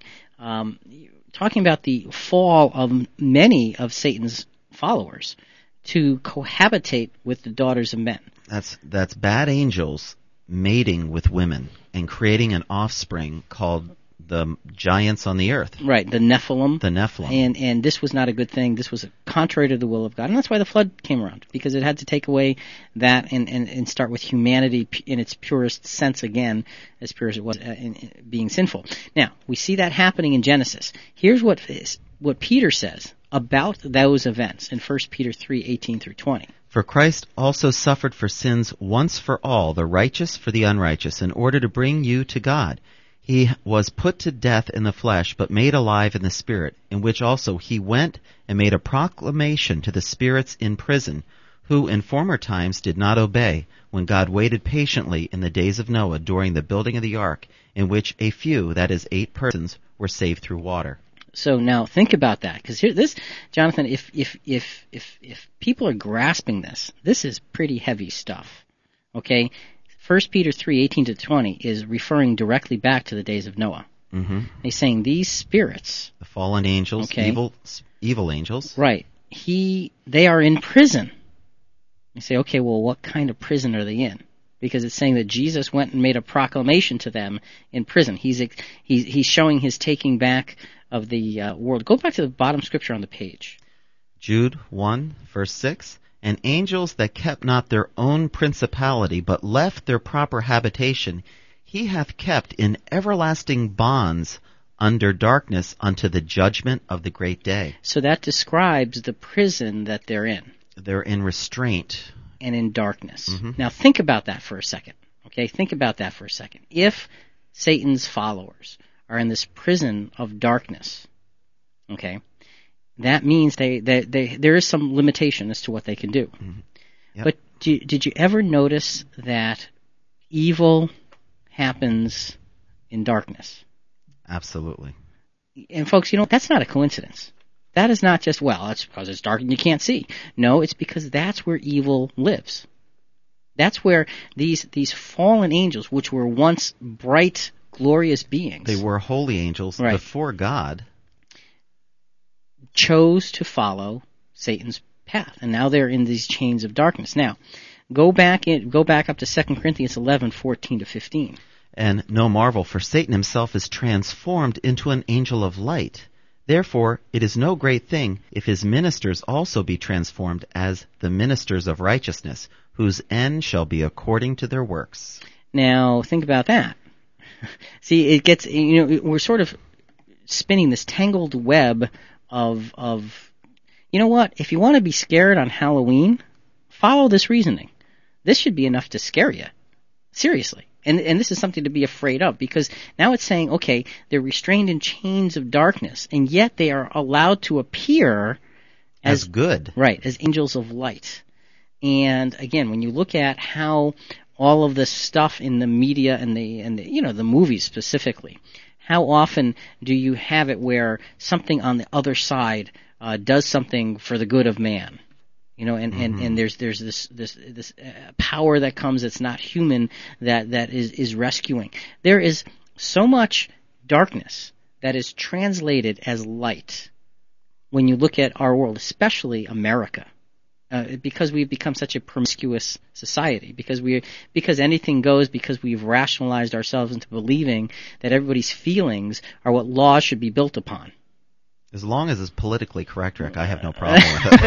Talking about the fall of many of Satan's followers to cohabitate with the daughters of men. That's bad angels mating with women and creating an offspring called the giants on the earth. Right, the Nephilim. The Nephilim. And this was not a good thing. This was contrary to the will of God. And that's why the flood came around, because it had to take away that and start with humanity in its purest sense again, as pure as it was in being sinful. Now, we see that happening in Genesis. Here's what Peter says about those events in 1 Peter 3:18-20. For Christ also suffered for sins once for all, the righteous for the unrighteous, in order to bring you to God. He was put to death in the flesh, but made alive in the Spirit, in which also he went and made a proclamation to the spirits in prison, who in former times did not obey, when God waited patiently in the days of Noah during the building of the ark, in which a few, that is 8 persons, were saved through water. So now think about that, because here, this, Jonathan, if people are grasping this, this is pretty heavy stuff. Okay, 1 Peter 3:18-20 is referring directly back to the days of Noah. Mm-hmm. He's saying these spirits, The fallen angels, Okay. evil angels. right? They are in prison. You say, okay, well, what kind of prison are they in? Because it's saying that Jesus went and made a proclamation to them in prison. He's showing his taking back of the world. Go back to the bottom scripture on the page. Jude 1, verse 6, And angels that kept not their own principality, but left their proper habitation, he hath kept in everlasting bonds under darkness unto the judgment of the great day. So that describes the prison that they're in, They're in restraint. and in darkness. Mhm. Now think about that for a second. Okay, think about that for a second. If Satan's followers are in this prison of darkness, okay, that means there is some limitation as to what they can do. Yep. But did you ever notice that evil happens in darkness? Absolutely. And folks, that's not a coincidence. That is not just, well, it's because it's dark and you can't see. No, it's because that's where evil lives. That's where these fallen angels, which were once bright, glorious beings, They were holy angels Right. before God. chose to follow Satan's path, and now they're in these chains of darkness. Now, go back up to 2 Corinthians 11:14-15. And no marvel, for Satan himself is transformed into an angel of light. Therefore, it is no great thing if his ministers also be transformed as the ministers of righteousness, whose end shall be according to their works. Now, think about that. See, it gets, we're sort of spinning this tangled web of you know what? If you want to be scared on Halloween, follow this reasoning. This should be enough to scare you. Seriously. And this is something to be afraid of, because now it's saying, okay, they're restrained in chains of darkness, and yet they are allowed to appear As good. right, as angels of light. And again, when you look at how all of this stuff in the media and the movies specifically, how often do you have it where something on the other side does something for the good of man? And there's this power that comes that's not human that is rescuing. There is so much darkness that is translated as light when you look at our world, especially America, because we've become such a promiscuous society, because anything goes, because we've rationalized ourselves into believing that everybody's feelings are what laws should be built upon. As long as it's politically correct, Rick, I have no problem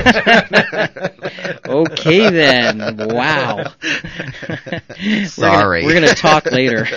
with it. Okay then. Wow. Sorry. We're going to talk later.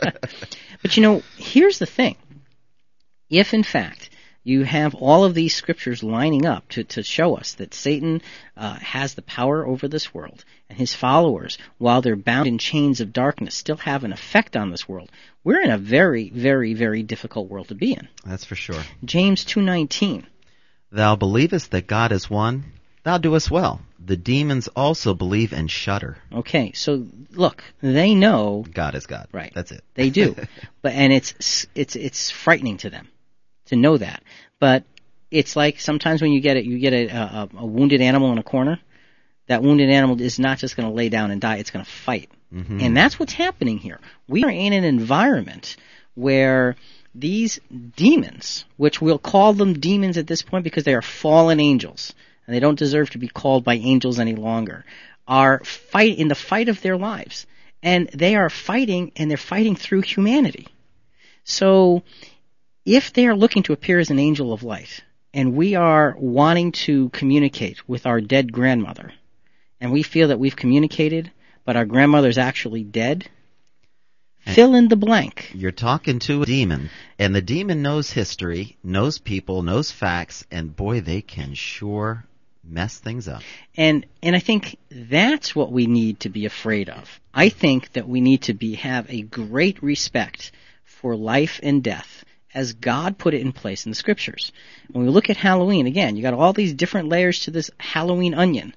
But here's the thing. If in fact you have all of these scriptures lining up to show us that Satan has the power over this world, and his followers, while they're bound in chains of darkness, still have an effect on this world, we're in a very, very, very difficult world to be in. That's for sure. James 2:19. Thou believest that God is one, thou doest well. The demons also believe and shudder. Okay, so look, they know God is God. Right. That's it. they do, and it's frightening to them to know that. But it's like sometimes when you get a wounded animal in a corner, that wounded animal is not just going to lay down and die; it's going to fight. Mm-hmm. And that's what's happening here. We are in an environment where these demons, which we'll call them demons at this point because they are fallen angels, and they don't deserve to be called by angels any longer, are in the fight of their lives. And they are fighting, and they're fighting through humanity. So if they are looking to appear as an angel of light, and we are wanting to communicate with our dead grandmother, and we feel that we've communicated, but our grandmother's actually dead, fill in the blank. You're talking to a demon, and the demon knows history, knows people, knows facts, and boy, they can sure mess things up. And I think that's what we need to be afraid of. I think that we need to have a great respect for life and death as God put it in place in the scriptures. When we look at Halloween, again, you got all these different layers to this Halloween onion.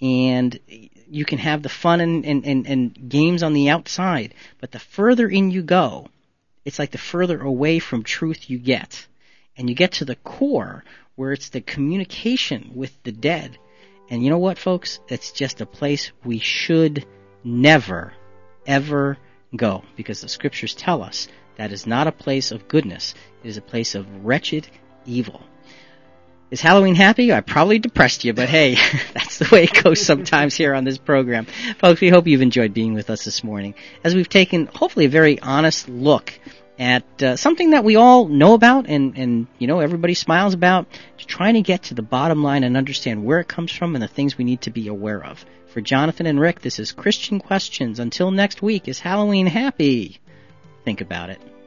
and you can have the fun and games on the outside, but the further in you go, it's like the further away from truth you get. And you get to the core where it's the communication with the dead. And you know what, folks? It's just a place we should never, ever go, because the scriptures tell us that is not a place of goodness. It is a place of wretched evil. Is Halloween happy? I probably depressed you, but hey, that's the way it goes sometimes here on this program. Folks, we hope you've enjoyed being with us this morning as we've taken, hopefully, a very honest look at something that we all know about and everybody smiles about, trying to get to the bottom line and understand where it comes from and the things we need to be aware of. For Jonathan and Rick, this is Christian Questions. Until next week, is Halloween happy? Think about it.